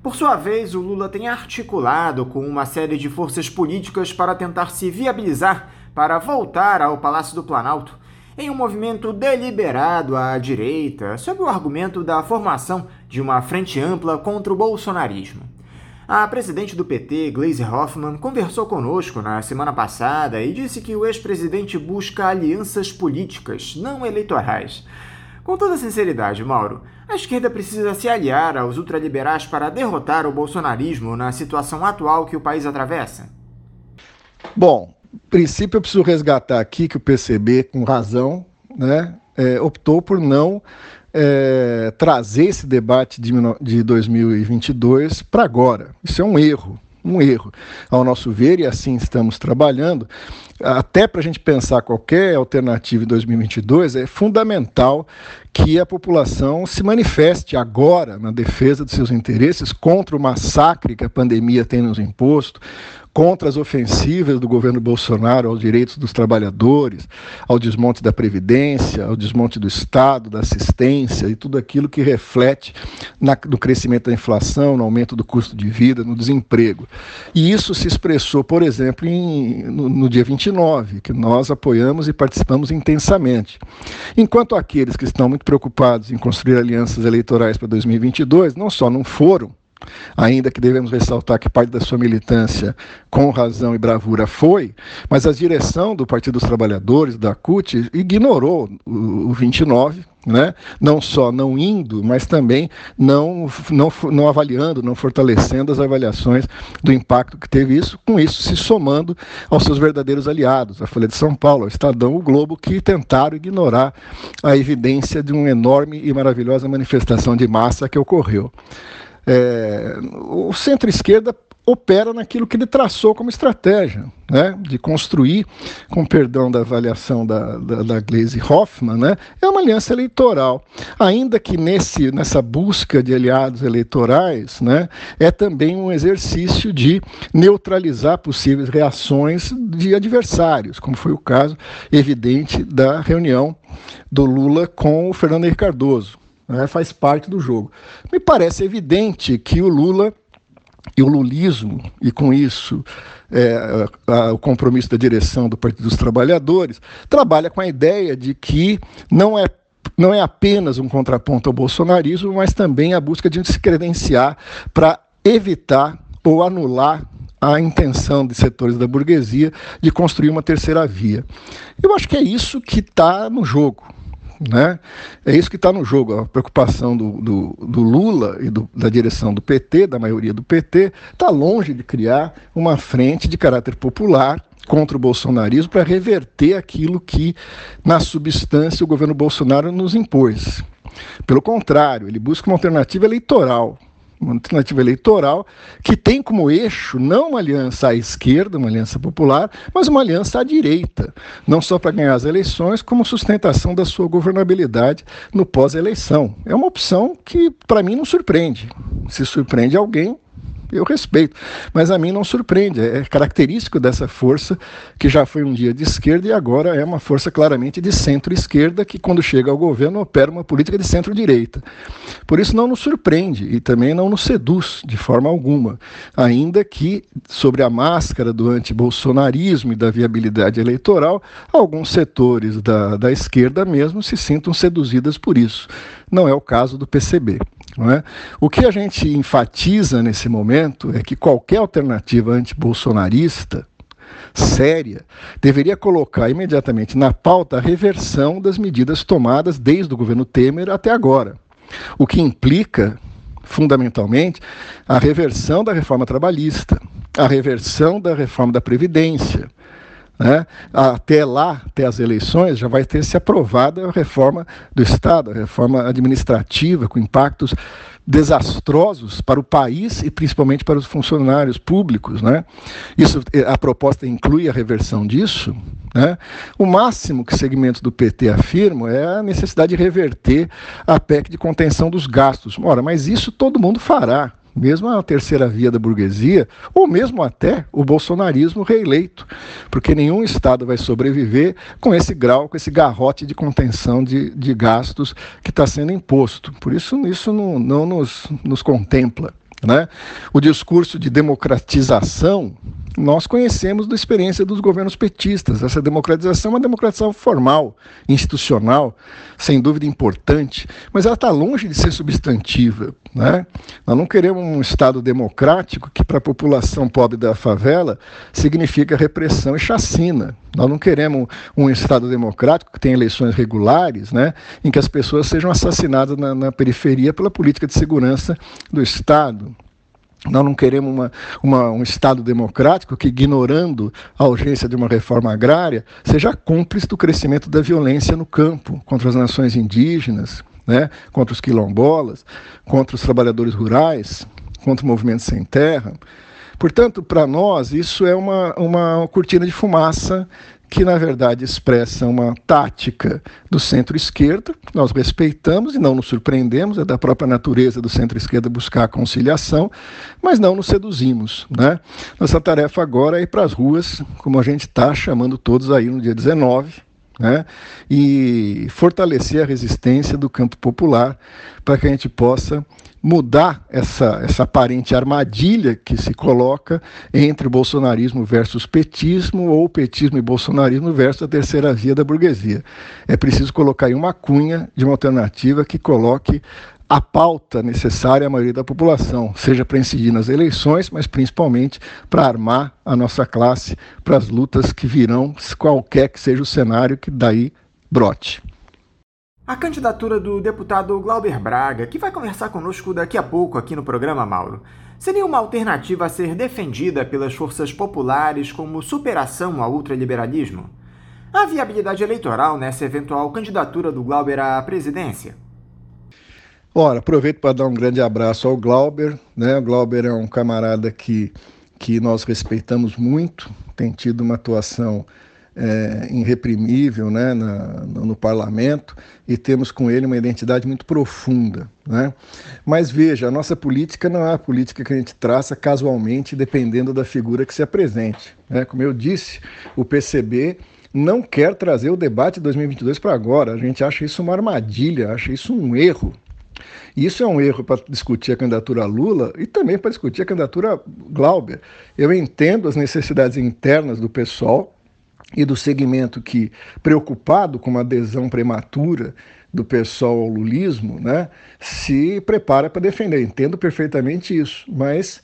Por sua vez, o Lula tem articulado com uma série de forças políticas para tentar se viabilizar para voltar ao Palácio do Planalto, em um movimento deliberado à direita, sob o argumento da formação de uma frente ampla contra o bolsonarismo. A presidente do P T, Gleisi Hoffmann, conversou conosco na semana passada e disse que o ex-presidente busca alianças políticas, não eleitorais. Com toda sinceridade, Mauro, a esquerda precisa se aliar aos ultraliberais para derrotar o bolsonarismo na situação atual que o país atravessa? Bom, a princípio eu preciso resgatar aqui que o P C B, com razão, né, é, optou por não é, trazer esse debate de, de dois mil e vinte e dois para agora. Isso é um erro, um erro, ao nosso ver, e assim estamos trabalhando. Até para a gente pensar qualquer alternativa em dois mil e vinte e dois, é fundamental que a população se manifeste agora na defesa dos seus interesses contra o massacre que a pandemia tem nos imposto, contra as ofensivas do governo Bolsonaro aos direitos dos trabalhadores, ao desmonte da Previdência, ao desmonte do Estado, da assistência e tudo aquilo que reflete na, no crescimento da inflação, no aumento do custo de vida, no desemprego. E isso se expressou, por exemplo, em, no, no dia vinte e nove, que nós apoiamos e participamos intensamente. Enquanto aqueles que estão muito preocupados em construir alianças eleitorais para dois mil e vinte e dois, não só não foram, ainda que devemos ressaltar que parte da sua militância, com razão e bravura, foi, mas a direção do Partido dos Trabalhadores, da C U T, ignorou o, o vinte e nove, né? Não só não indo, mas também não, não, não avaliando, não fortalecendo as avaliações do impacto que teve isso, com isso se somando aos seus verdadeiros aliados, a Folha de São Paulo, o Estadão, o Globo, que tentaram ignorar a evidência de uma enorme e maravilhosa manifestação de massa que ocorreu. É, o centro-esquerda opera naquilo que ele traçou como estratégia, né, de construir, com perdão da avaliação da, da, da Gleisi Hoffmann, né, é uma aliança eleitoral, ainda que nesse, nessa busca de aliados eleitorais, né, é também um exercício de neutralizar possíveis reações de adversários, como foi o caso evidente da reunião do Lula com o Fernando Henrique Cardoso. Né, faz parte do jogo. Me parece evidente que o Lula e o lulismo, e com isso é, a, a, o compromisso da direção do Partido dos Trabalhadores, trabalha com a ideia de que não é, não é apenas um contraponto ao bolsonarismo, mas também a busca de se credenciar para evitar ou anular a intenção de setores da burguesia de construir uma terceira via. Eu acho que é isso que está no jogo. Né? É isso que está no jogo, a preocupação do, do, do Lula e do, da direção do P T, da maioria do P T, está longe de criar uma frente de caráter popular contra o bolsonarismo para reverter aquilo que, na substância, o governo Bolsonaro nos impôs. Pelo contrário, ele busca uma alternativa eleitoral, uma alternativa eleitoral que tem como eixo não uma aliança à esquerda, uma aliança popular, mas uma aliança à direita, não só para ganhar as eleições, como sustentação da sua governabilidade no pós-eleição. É uma opção que, para mim, não surpreende. Se surpreende alguém, eu respeito, mas a mim não surpreende, é característico dessa força que já foi um dia de esquerda e agora é uma força claramente de centro-esquerda que quando chega ao governo opera uma política de centro-direita. Por isso não nos surpreende e também não nos seduz de forma alguma, ainda que sobre a máscara do antibolsonarismo e da viabilidade eleitoral, alguns setores da, da esquerda mesmo se sintam seduzidas por isso. Não é o caso do P C B. Não é? O que a gente enfatiza nesse momento é que qualquer alternativa antibolsonarista séria deveria colocar imediatamente na pauta a reversão das medidas tomadas desde o governo Temer até agora, o que implica, fundamentalmente, a reversão da reforma trabalhista, a reversão da reforma da Previdência. Né? Até lá, até as eleições, já vai ter se aprovada a reforma do Estado, a reforma administrativa, com impactos desastrosos para o país e principalmente para os funcionários públicos. Né? Isso, a proposta inclui a reversão disso. Né? O máximo que segmentos do P T afirmam é a necessidade de reverter a P E C de contenção dos gastos. Ora, mas isso todo mundo fará. Mesmo a terceira via da burguesia, ou mesmo até o bolsonarismo reeleito, porque nenhum Estado vai sobreviver com esse grau, com esse garrote de contenção de, de gastos que está sendo imposto. Por isso, isso não, não nos, nos contempla. né? O discurso de democratização nós conhecemos da experiência dos governos petistas. Essa democratização é uma democratização formal, institucional, sem dúvida importante, mas ela está longe de ser substantiva, né? Nós não queremos um Estado democrático que, para a população pobre da favela, significa repressão e chacina. Nós não queremos um Estado democrático que tenha eleições regulares, né, em que as pessoas sejam assassinadas na, na periferia pela política de segurança do Estado. Nós não queremos uma, uma, um Estado democrático que, ignorando a urgência de uma reforma agrária, seja cúmplice do crescimento da violência no campo, contra as nações indígenas, né, contra os quilombolas, contra os trabalhadores rurais, contra o movimento sem terra. Portanto, para nós, isso é uma, uma cortina de fumaça que, na verdade, expressa uma tática do centro-esquerda, que nós respeitamos e não nos surpreendemos, é da própria natureza do centro-esquerda buscar a conciliação, mas não nos seduzimos, né? Nossa tarefa agora é ir para as ruas, como a gente está chamando todos aí no dia dezenove, né? E fortalecer a resistência do campo popular para que a gente possa mudar essa, essa aparente armadilha que se coloca entre o bolsonarismo versus petismo ou petismo e bolsonarismo versus a terceira via da burguesia. É preciso colocar aí uma cunha de uma alternativa que coloque a pauta necessária à maioria da população, seja para incidir nas eleições, mas principalmente para armar a nossa classe para as lutas que virão, qualquer que seja o cenário que daí brote. A candidatura do deputado Glauber Braga, que vai conversar conosco daqui a pouco aqui no programa, Mauro, seria uma alternativa a ser defendida pelas forças populares como superação ao ultraliberalismo? Há viabilidade eleitoral nessa eventual candidatura do Glauber à presidência? Ora, aproveito para dar um grande abraço ao Glauber, né? O Glauber é um camarada que, que nós respeitamos muito, tem tido uma atuação É, irreprimível, né, na, no, no parlamento, e temos com ele uma identidade muito profunda, né? Mas veja, a nossa política não é a política que a gente traça casualmente, dependendo da figura que se apresente, né? Como eu disse, o P C B não quer trazer o debate de dois mil e vinte e dois para agora. A gente acha isso uma armadilha, acha isso um erro. E isso é um erro para discutir a candidatura Lula e também para discutir a candidatura Glauber. Eu entendo as necessidades internas do pessoal e do segmento que, preocupado com uma adesão prematura do pessoal ao lulismo, né, se prepara para defender. Entendo perfeitamente isso, mas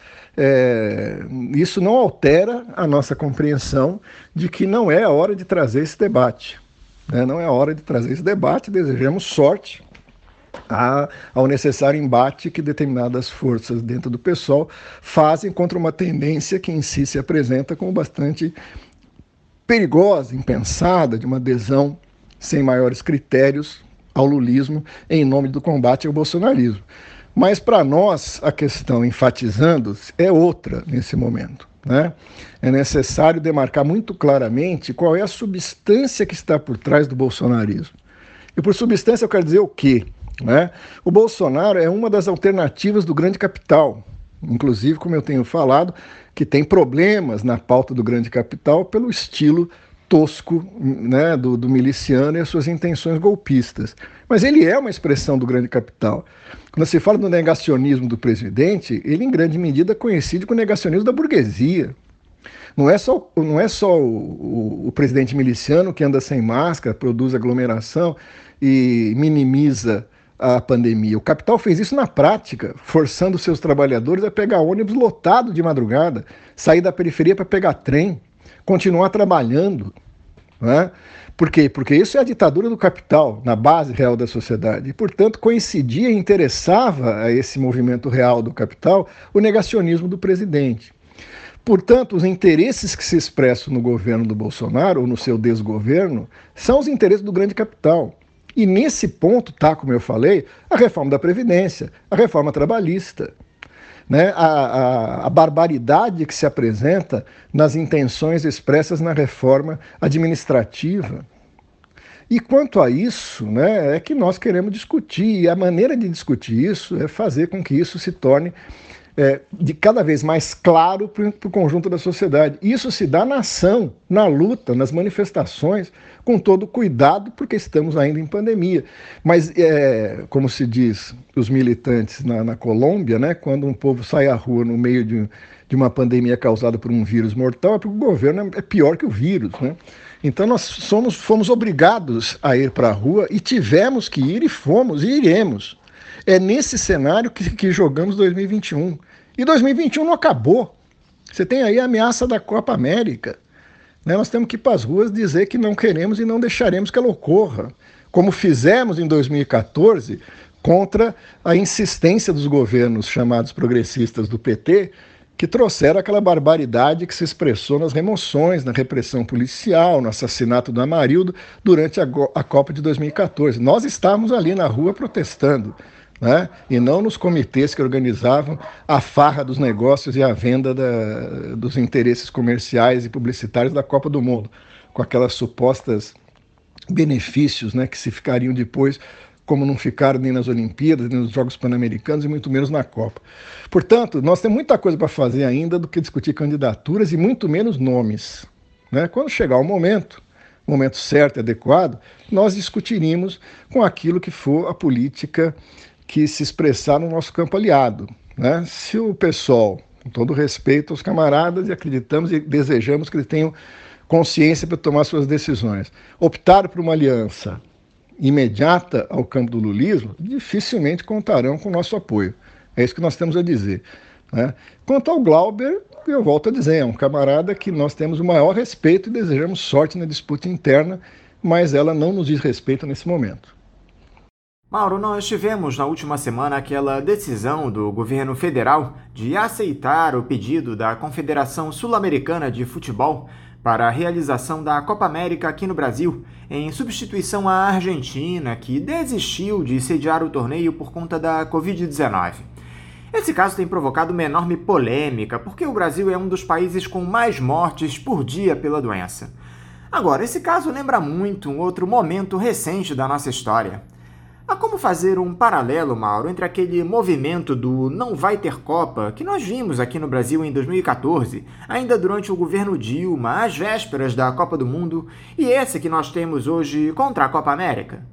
é, isso não altera a nossa compreensão de que não é a hora de trazer esse debate. Né, não é a hora de trazer esse debate, desejamos sorte a, ao necessário embate que determinadas forças dentro do pessoal fazem contra uma tendência que em si se apresenta como bastante perigosa, impensada, de uma adesão sem maiores critérios ao lulismo em nome do combate ao bolsonarismo. Mas para nós a questão, enfatizando, é outra nesse momento, né? É necessário demarcar muito claramente qual é a substância que está por trás do bolsonarismo. E por substância eu quero dizer o quê? Né? O Bolsonaro é uma das alternativas do grande capital, inclusive, como eu tenho falado, que tem problemas na pauta do grande capital pelo estilo tosco, né, do, do miliciano e as suas intenções golpistas. Mas ele é uma expressão do grande capital. Quando se fala do negacionismo do presidente, ele em grande medida coincide com o negacionismo da burguesia. Não é só, não é só o, o, o presidente miliciano que anda sem máscara, produz aglomeração e minimiza a pandemia. O capital fez isso na prática, forçando seus trabalhadores a pegar ônibus lotado de madrugada, sair da periferia para pegar trem, continuar trabalhando. Né? Por quê? Porque isso é a ditadura do capital, na base real da sociedade. E, portanto, coincidia e interessava a esse movimento real do capital o negacionismo do presidente. Portanto, os interesses que se expressam no governo do Bolsonaro, ou no seu desgoverno, são os interesses do grande capital. E nesse ponto está, como eu falei, a reforma da Previdência, a reforma trabalhista, né? a, a, a barbaridade que se apresenta nas intenções expressas na reforma administrativa. E quanto a isso, né, é que nós queremos discutir, e a maneira de discutir isso é fazer com que isso se torne é, de cada vez mais claro para o conjunto da sociedade. Isso se dá na ação, na luta, nas manifestações, com todo cuidado, porque estamos ainda em pandemia. Mas, é, como se diz os militantes na, na Colômbia, né, quando um povo sai à rua no meio de, de uma pandemia causada por um vírus mortal, é porque o governo é pior que o vírus, né? Então nós somos, fomos obrigados a ir para a rua e tivemos que ir e fomos e iremos. É nesse cenário que, que jogamos dois mil e vinte e um. E dois mil e vinte e um não acabou. Você tem aí a ameaça da Copa América. Né? Nós temos que ir para as ruas dizer que não queremos e não deixaremos que ela ocorra. Como fizemos em dois mil e quatorze, contra a insistência dos governos chamados progressistas do P T, que trouxeram aquela barbaridade que se expressou nas remoções, na repressão policial, no assassinato do Amarildo durante a, a Copa de dois mil e quatorze. Nós estávamos ali na rua protestando, né? E não nos comitês que organizavam a farra dos negócios e a venda da, dos interesses comerciais e publicitários da Copa do Mundo, com aquelas supostas benefícios, né, que se ficariam depois, como não ficaram nem nas Olimpíadas, nem nos Jogos Pan-Americanos e muito menos na Copa. Portanto, nós temos muita coisa para fazer ainda do que discutir candidaturas e muito menos nomes. Né? Quando chegar o momento, o momento certo e adequado, nós discutiríamos com aquilo que for a política que se expressar no nosso campo aliado. Né? Se o pessoal, com todo respeito aos camaradas, e acreditamos e desejamos que eles tenham consciência para tomar suas decisões, optar por uma aliança imediata ao campo do lulismo, dificilmente contarão com o nosso apoio. É isso que nós temos a dizer. Né? Quanto ao Glauber, eu volto a dizer, é um camarada que nós temos o maior respeito e desejamos sorte na disputa interna, mas ela não nos diz respeito nesse momento. Mauro, nós tivemos na última semana aquela decisão do governo federal de aceitar o pedido da Confederação Sul-Americana de Futebol para a realização da Copa América aqui no Brasil, em substituição à Argentina, que desistiu de sediar o torneio por conta da covid dezenove. Esse caso tem provocado uma enorme polêmica, porque o Brasil é um dos países com mais mortes por dia pela doença. Agora, esse caso lembra muito um outro momento recente da nossa história. Há como fazer um paralelo, Mauro, entre aquele movimento do não vai ter Copa que nós vimos aqui no Brasil em dois mil e quatorze, ainda durante o governo Dilma, às vésperas da Copa do Mundo, e esse que nós temos hoje contra a Copa América?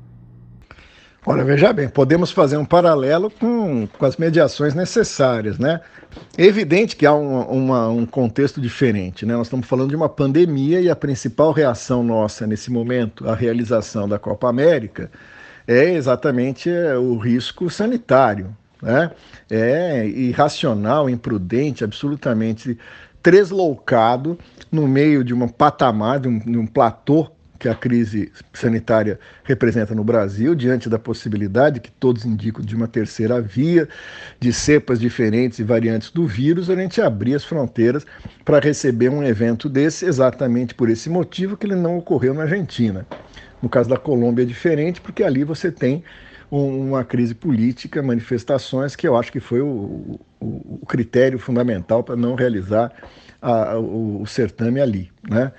Olha, veja bem, podemos fazer um paralelo com, com as mediações necessárias, né? É evidente que há um, uma, um contexto diferente, né? Nós estamos falando de uma pandemia e a principal reação nossa nesse momento, a realização da Copa América, é exatamente o risco sanitário, né? É irracional, imprudente, absolutamente tresloucado no meio de um patamar, de um, de um platô que a crise sanitária representa no Brasil, diante da possibilidade, que todos indicam, de uma terceira via, de cepas diferentes e variantes do vírus, a gente abrir as fronteiras para receber um evento desse, exatamente por esse motivo que ele não ocorreu na Argentina. No caso da Colômbia é diferente, porque ali você tem um, uma crise política, manifestações, que eu acho que foi o, o, o critério fundamental para não realizar a, o, o certame ali, né?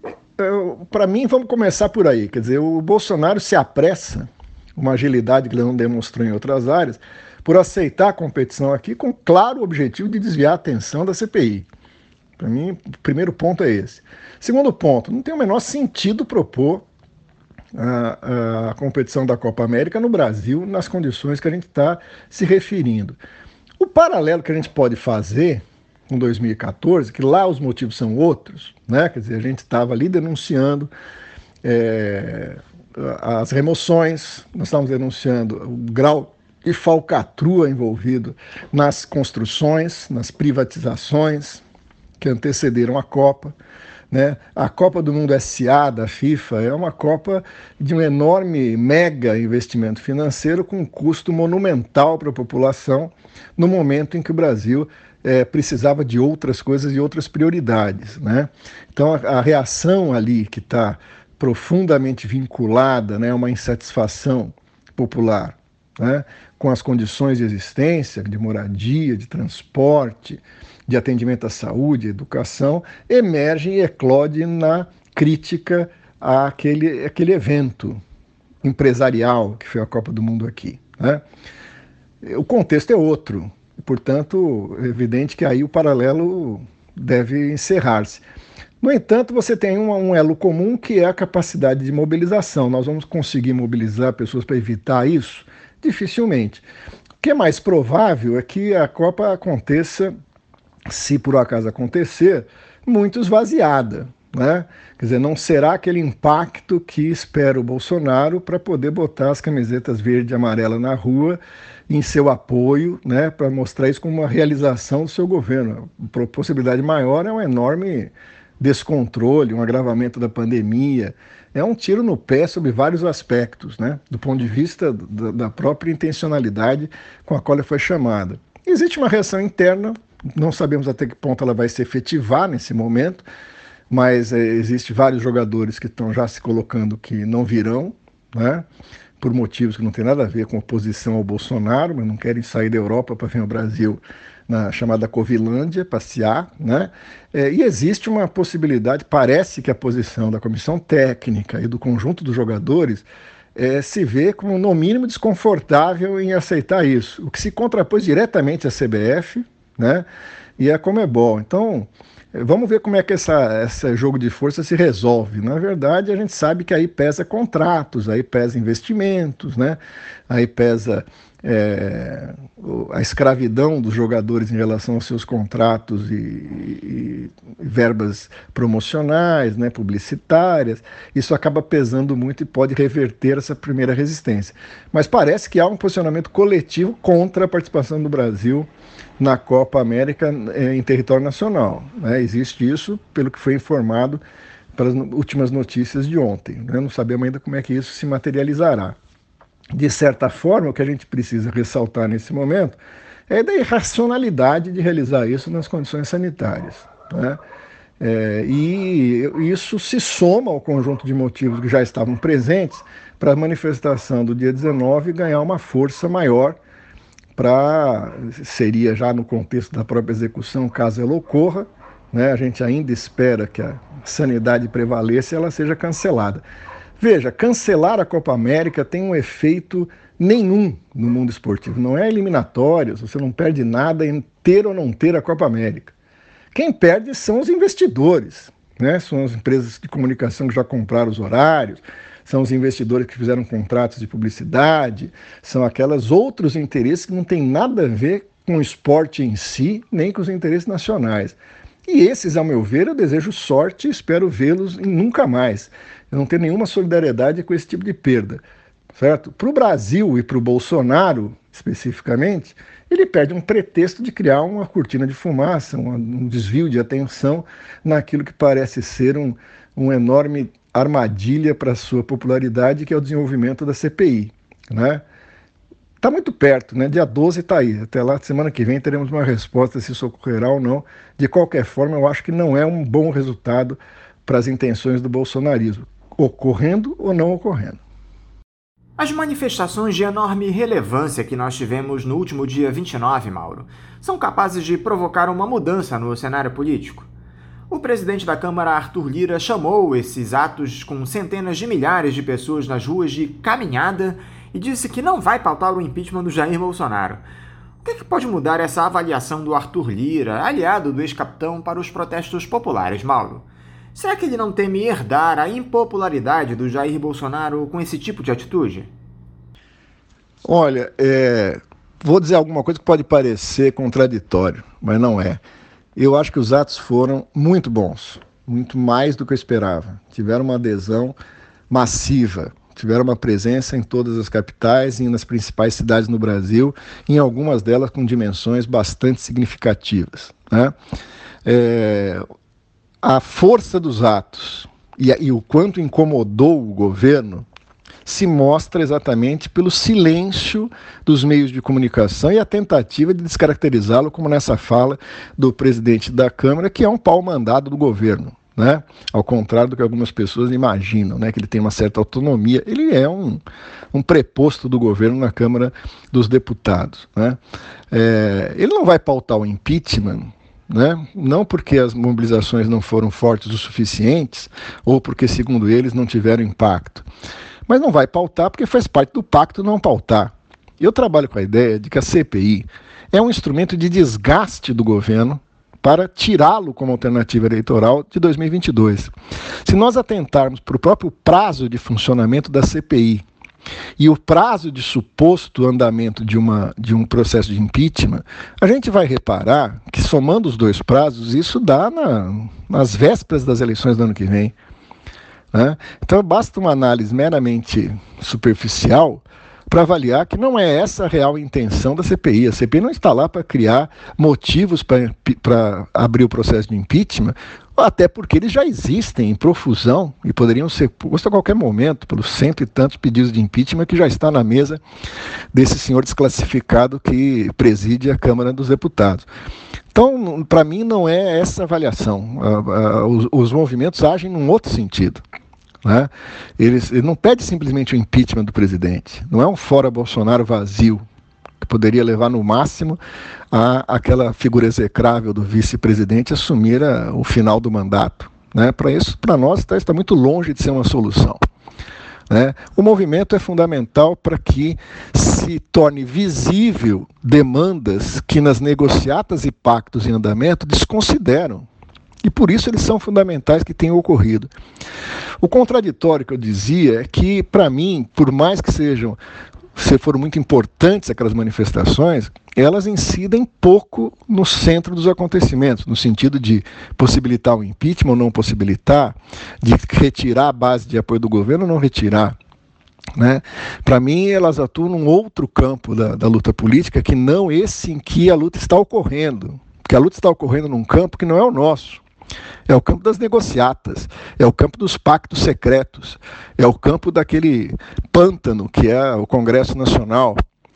Para mim, vamos começar por aí. Quer dizer, o Bolsonaro se apressa, uma agilidade que ele não demonstrou em outras áreas, por aceitar a competição aqui com claro objetivo de desviar a atenção da C P I. Para mim, o primeiro ponto é esse. Segundo ponto, não tem o menor sentido propor a, a competição da Copa América no Brasil nas condições que a gente está se referindo. O paralelo que a gente pode fazer com dois mil e quatorze, que lá os motivos são outros, né? Quer dizer, a gente estava ali denunciando é, as remoções, nós estávamos denunciando o grau de falcatrua envolvido nas construções, nas privatizações que antecederam a Copa. Né? A Copa do Mundo S A da FIFA é uma Copa de um enorme mega investimento financeiro com um custo monumental para a população no momento em que o Brasil é, precisava de outras coisas e outras prioridades. Né? Então a, a reação ali que está profundamente vinculada, né, a uma insatisfação popular, né, com as condições de existência, de moradia, de transporte, de atendimento à saúde, à educação, emerge e eclode na crítica àquele, àquele evento empresarial que foi a Copa do Mundo aqui. Né? O contexto é outro. e, portanto, é evidente que aí o paralelo deve encerrar-se. No entanto, você tem um, um elo comum que é a capacidade de mobilização. Nós vamos conseguir mobilizar pessoas para evitar isso? Dificilmente. O que é mais provável é que a Copa aconteça, se por acaso acontecer, muito esvaziada, né? Quer dizer, não será aquele impacto que espera o Bolsonaro para poder botar as camisetas verde e amarela na rua em seu apoio, né, para mostrar isso como uma realização do seu governo. A possibilidade maior é um enorme descontrole, um agravamento da pandemia. É um tiro no pé sobre vários aspectos, né, do ponto de vista da, da própria intencionalidade com a qual ela foi chamada. Existe uma reação interna, não sabemos até que ponto ela vai se efetivar nesse momento, mas é, existe vários jogadores que estão já se colocando que não virão, né, por motivos que não tem nada a ver com oposição ao Bolsonaro, mas não querem sair da Europa para vir ao Brasil na chamada Covilândia, passear, né? É, e existe uma possibilidade, parece que a posição da comissão técnica e do conjunto dos jogadores é, se vê como, no mínimo, desconfortável em aceitar isso, o que se contrapôs diretamente à C B F, né, e à Conmebol. Então, vamos ver como é que essa, esse jogo de força se resolve. Na verdade, a gente sabe que aí pesa contratos, aí pesa investimentos, né? Aí pesa é, a escravidão dos jogadores em relação aos seus contratos e, e, e verbas promocionais, né, publicitárias. Isso acaba pesando muito e pode reverter essa primeira resistência. Mas parece que há um posicionamento coletivo contra a participação do Brasil na Copa América em território nacional, né? Existe isso, pelo que foi informado pelas últimas notícias de ontem, né? Não sabemos ainda como é que isso se materializará. De certa forma, o que a gente precisa ressaltar nesse momento é da irracionalidade de realizar isso nas condições sanitárias, né? É, e isso se soma ao conjunto de motivos que já estavam presentes para a manifestação do dia dezenove ganhar uma força maior, para, seria já no contexto da própria execução, caso ela ocorra, né, a gente ainda espera que a sanidade prevaleça e ela seja cancelada. Veja, cancelar a Copa América tem um efeito nenhum no mundo esportivo, não é eliminatórios, você não perde nada em ter ou não ter a Copa América. Quem perde são os investidores, né, são as empresas de comunicação que já compraram os horários, são os investidores que fizeram contratos de publicidade, são aquelas outros interesses que não têm nada a ver com o esporte em si, nem com os interesses nacionais. E esses, ao meu ver, eu desejo sorte e espero vê-los em nunca mais. Eu não tenho nenhuma solidariedade com esse tipo de perda, certo? Para o Brasil e para o Bolsonaro, especificamente, ele perde um pretexto de criar uma cortina de fumaça, um, um desvio de atenção naquilo que parece ser um, um enorme armadilha para a sua popularidade, que é o desenvolvimento da C P I, né? Está muito perto, né? Dia doze está aí. Até lá, semana que vem, teremos uma resposta se isso ocorrerá ou não. De qualquer forma, eu acho que não é um bom resultado para as intenções do bolsonarismo, ocorrendo ou não ocorrendo. As manifestações de enorme relevância que nós tivemos no último dia vinte e nove, Mauro, são capazes de provocar uma mudança no cenário político? O presidente da Câmara, Arthur Lira, chamou esses atos com centenas de milhares de pessoas nas ruas de caminhada e disse que não vai pautar o impeachment do Jair Bolsonaro. O que, é que pode mudar essa avaliação do Arthur Lira, aliado do ex-capitão, para os protestos populares, Mauro? Será que ele não teme herdar a impopularidade do Jair Bolsonaro com esse tipo de atitude? Olha, é... vou dizer alguma coisa que pode parecer contraditório, mas não é. Eu acho que os atos foram muito bons, muito mais do que eu esperava. Tiveram uma adesão massiva, tiveram uma presença em todas as capitais e nas principais cidades no Brasil, em algumas delas com dimensões bastante significativas, né? É, a força dos atos e, e o quanto incomodou o governo se mostra exatamente pelo silêncio dos meios de comunicação e a tentativa de descaracterizá-lo, como nessa fala do presidente da Câmara, que é um pau-mandado do governo, né? Ao contrário do que algumas pessoas imaginam, né? Que ele tem uma certa autonomia. Ele é um, um preposto do governo na Câmara dos Deputados, né? É, ele não vai pautar o impeachment, né? Não porque as mobilizações não foram fortes o suficientes ou porque, segundo eles, não tiveram impacto. Mas não vai pautar porque faz parte do pacto não pautar. Eu trabalho com a ideia de que a C P I é um instrumento de desgaste do governo para tirá-lo como alternativa eleitoral de dois mil e vinte e dois. Se nós atentarmos para o próprio prazo de funcionamento da C P I e o prazo de suposto andamento de, uma, de um processo de impeachment, a gente vai reparar que, somando os dois prazos, isso dá na, nas vésperas das eleições do ano que vem. Né? Então, basta uma análise meramente superficial para avaliar que não é essa a real intenção da C P I. A C P I não está lá para criar motivos para abrir o processo de impeachment, até porque eles já existem em profusão e poderiam ser postos a qualquer momento pelos cento e tantos pedidos de impeachment que já está na mesa desse senhor desclassificado que preside a Câmara dos Deputados. Então, para mim, não é essa avaliação. Os, os movimentos agem num outro sentido. Né? Eles, ele não pede simplesmente o impeachment do presidente, não é um fora Bolsonaro vazio, que poderia levar no máximo a aquela figura execrável do vice-presidente assumir a, o final do mandato. Né? Para isso, para nós, está, está muito longe de ser uma solução. Né? O movimento é fundamental para que se torne visível demandas que nas negociatas e pactos em andamento desconsideram. E por isso eles são fundamentais que tenham ocorrido. O contraditório que eu dizia é que, para mim, por mais que sejam, se foram muito importantes aquelas manifestações, elas incidem pouco no centro dos acontecimentos, no sentido de possibilitar o impeachment ou não possibilitar, de retirar a base de apoio do governo ou não retirar. Né? Para mim, elas atuam num outro campo da, da luta política, que não esse em que a luta está ocorrendo. Porque a luta está ocorrendo num campo que não é o nosso. É o campo das negociatas, é o campo dos pactos secretos, é o campo daquele pântano que é o Congresso Nacional.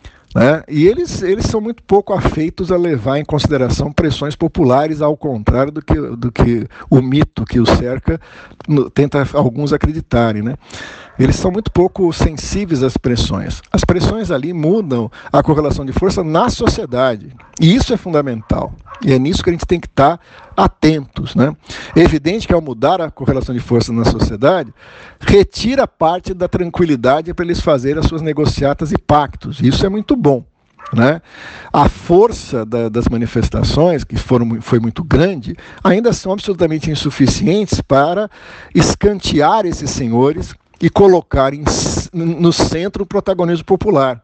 Né? E eles, eles são muito pouco afeitos a levar em consideração pressões populares, ao contrário do que, do que o mito que o cerca no, tenta alguns acreditarem. Né? Eles são muito pouco sensíveis às pressões. As pressões ali mudam a correlação de força na sociedade. E isso é fundamental. E é nisso que a gente tem que estar atentos. Né? É evidente que ao mudar a correlação de força na sociedade, retira parte da tranquilidade para eles fazerem as suas negociatas e pactos. Isso é muito bom. Né? A força da, das manifestações, que foram, foi muito grande, ainda são absolutamente insuficientes para escantear esses senhores e colocar em, no centro o protagonismo popular.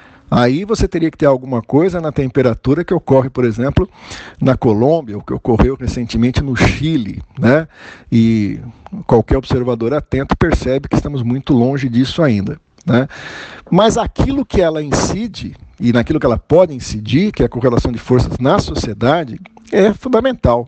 Aí você teria que ter alguma coisa na temperatura que ocorre, por exemplo, na Colômbia, o que ocorreu recentemente no Chile, né? E qualquer observador atento percebe que estamos muito longe disso ainda. Né? Mas aquilo que ela incide, e naquilo que ela pode incidir, que é a correlação de forças na sociedade, é fundamental.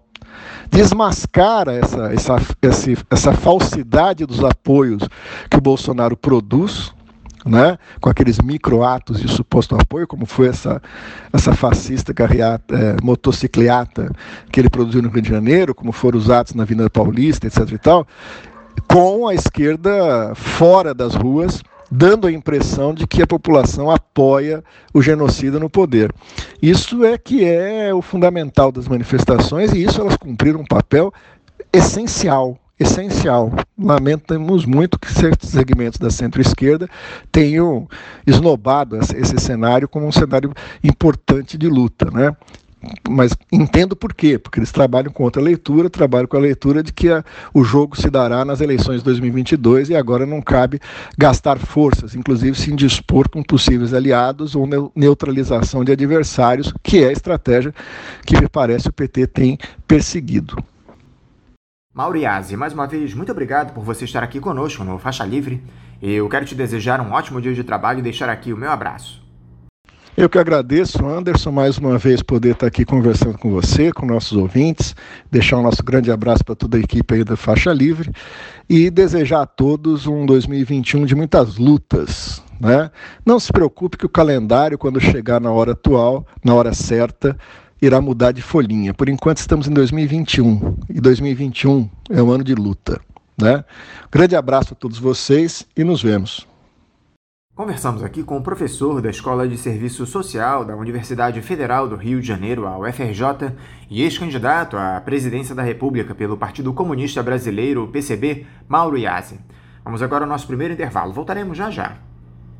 Desmascara essa, essa, essa, essa falsidade dos apoios que o Bolsonaro produz, né, com aqueles microatos de suposto apoio, como foi essa, essa fascista carreata, é, motocicleata que ele produziu no Rio de Janeiro, como foram os atos na Avenida Paulista, etc e tal, com a esquerda fora das ruas, dando a impressão de que a população apoia o genocida no poder. Isso é que é o fundamental das manifestações, e isso elas cumpriram um papel essencial. Essencial. Lamentamos muito que certos segmentos da centro-esquerda tenham esnobado esse cenário como um cenário importante de luta, né? Mas entendo por quê, porque eles trabalham com outra leitura, trabalham com a leitura de que a, o jogo se dará nas eleições de dois mil e vinte e dois e agora não cabe gastar forças, inclusive se indispor com possíveis aliados ou neutralização de adversários, que é a estratégia que me parece o P T tem perseguido. Mauro Iazzi, mais uma vez, muito obrigado por você estar aqui conosco no Faixa Livre. Eu quero te desejar um ótimo dia de trabalho e deixar aqui o meu abraço. Eu que agradeço, Anderson, mais uma vez poder estar aqui conversando com você, com nossos ouvintes, deixar o nosso grande abraço para toda a equipe aí da Faixa Livre e desejar a todos um dois mil e vinte e um de muitas lutas. Né? Não se preocupe que o calendário, quando chegar na hora atual, na hora certa, irá mudar de folhinha. Por enquanto estamos em dois mil e vinte e um, e dois mil e vinte e um é um ano de luta. Né? Grande abraço a todos vocês e nos vemos. Conversamos aqui com o professor da Escola de Serviço Social da Universidade Federal do Rio de Janeiro, a U F R J, e ex-candidato à presidência da República pelo Partido Comunista Brasileiro, P C B, Mauro Iazzi. Vamos agora ao nosso primeiro intervalo. Voltaremos já já.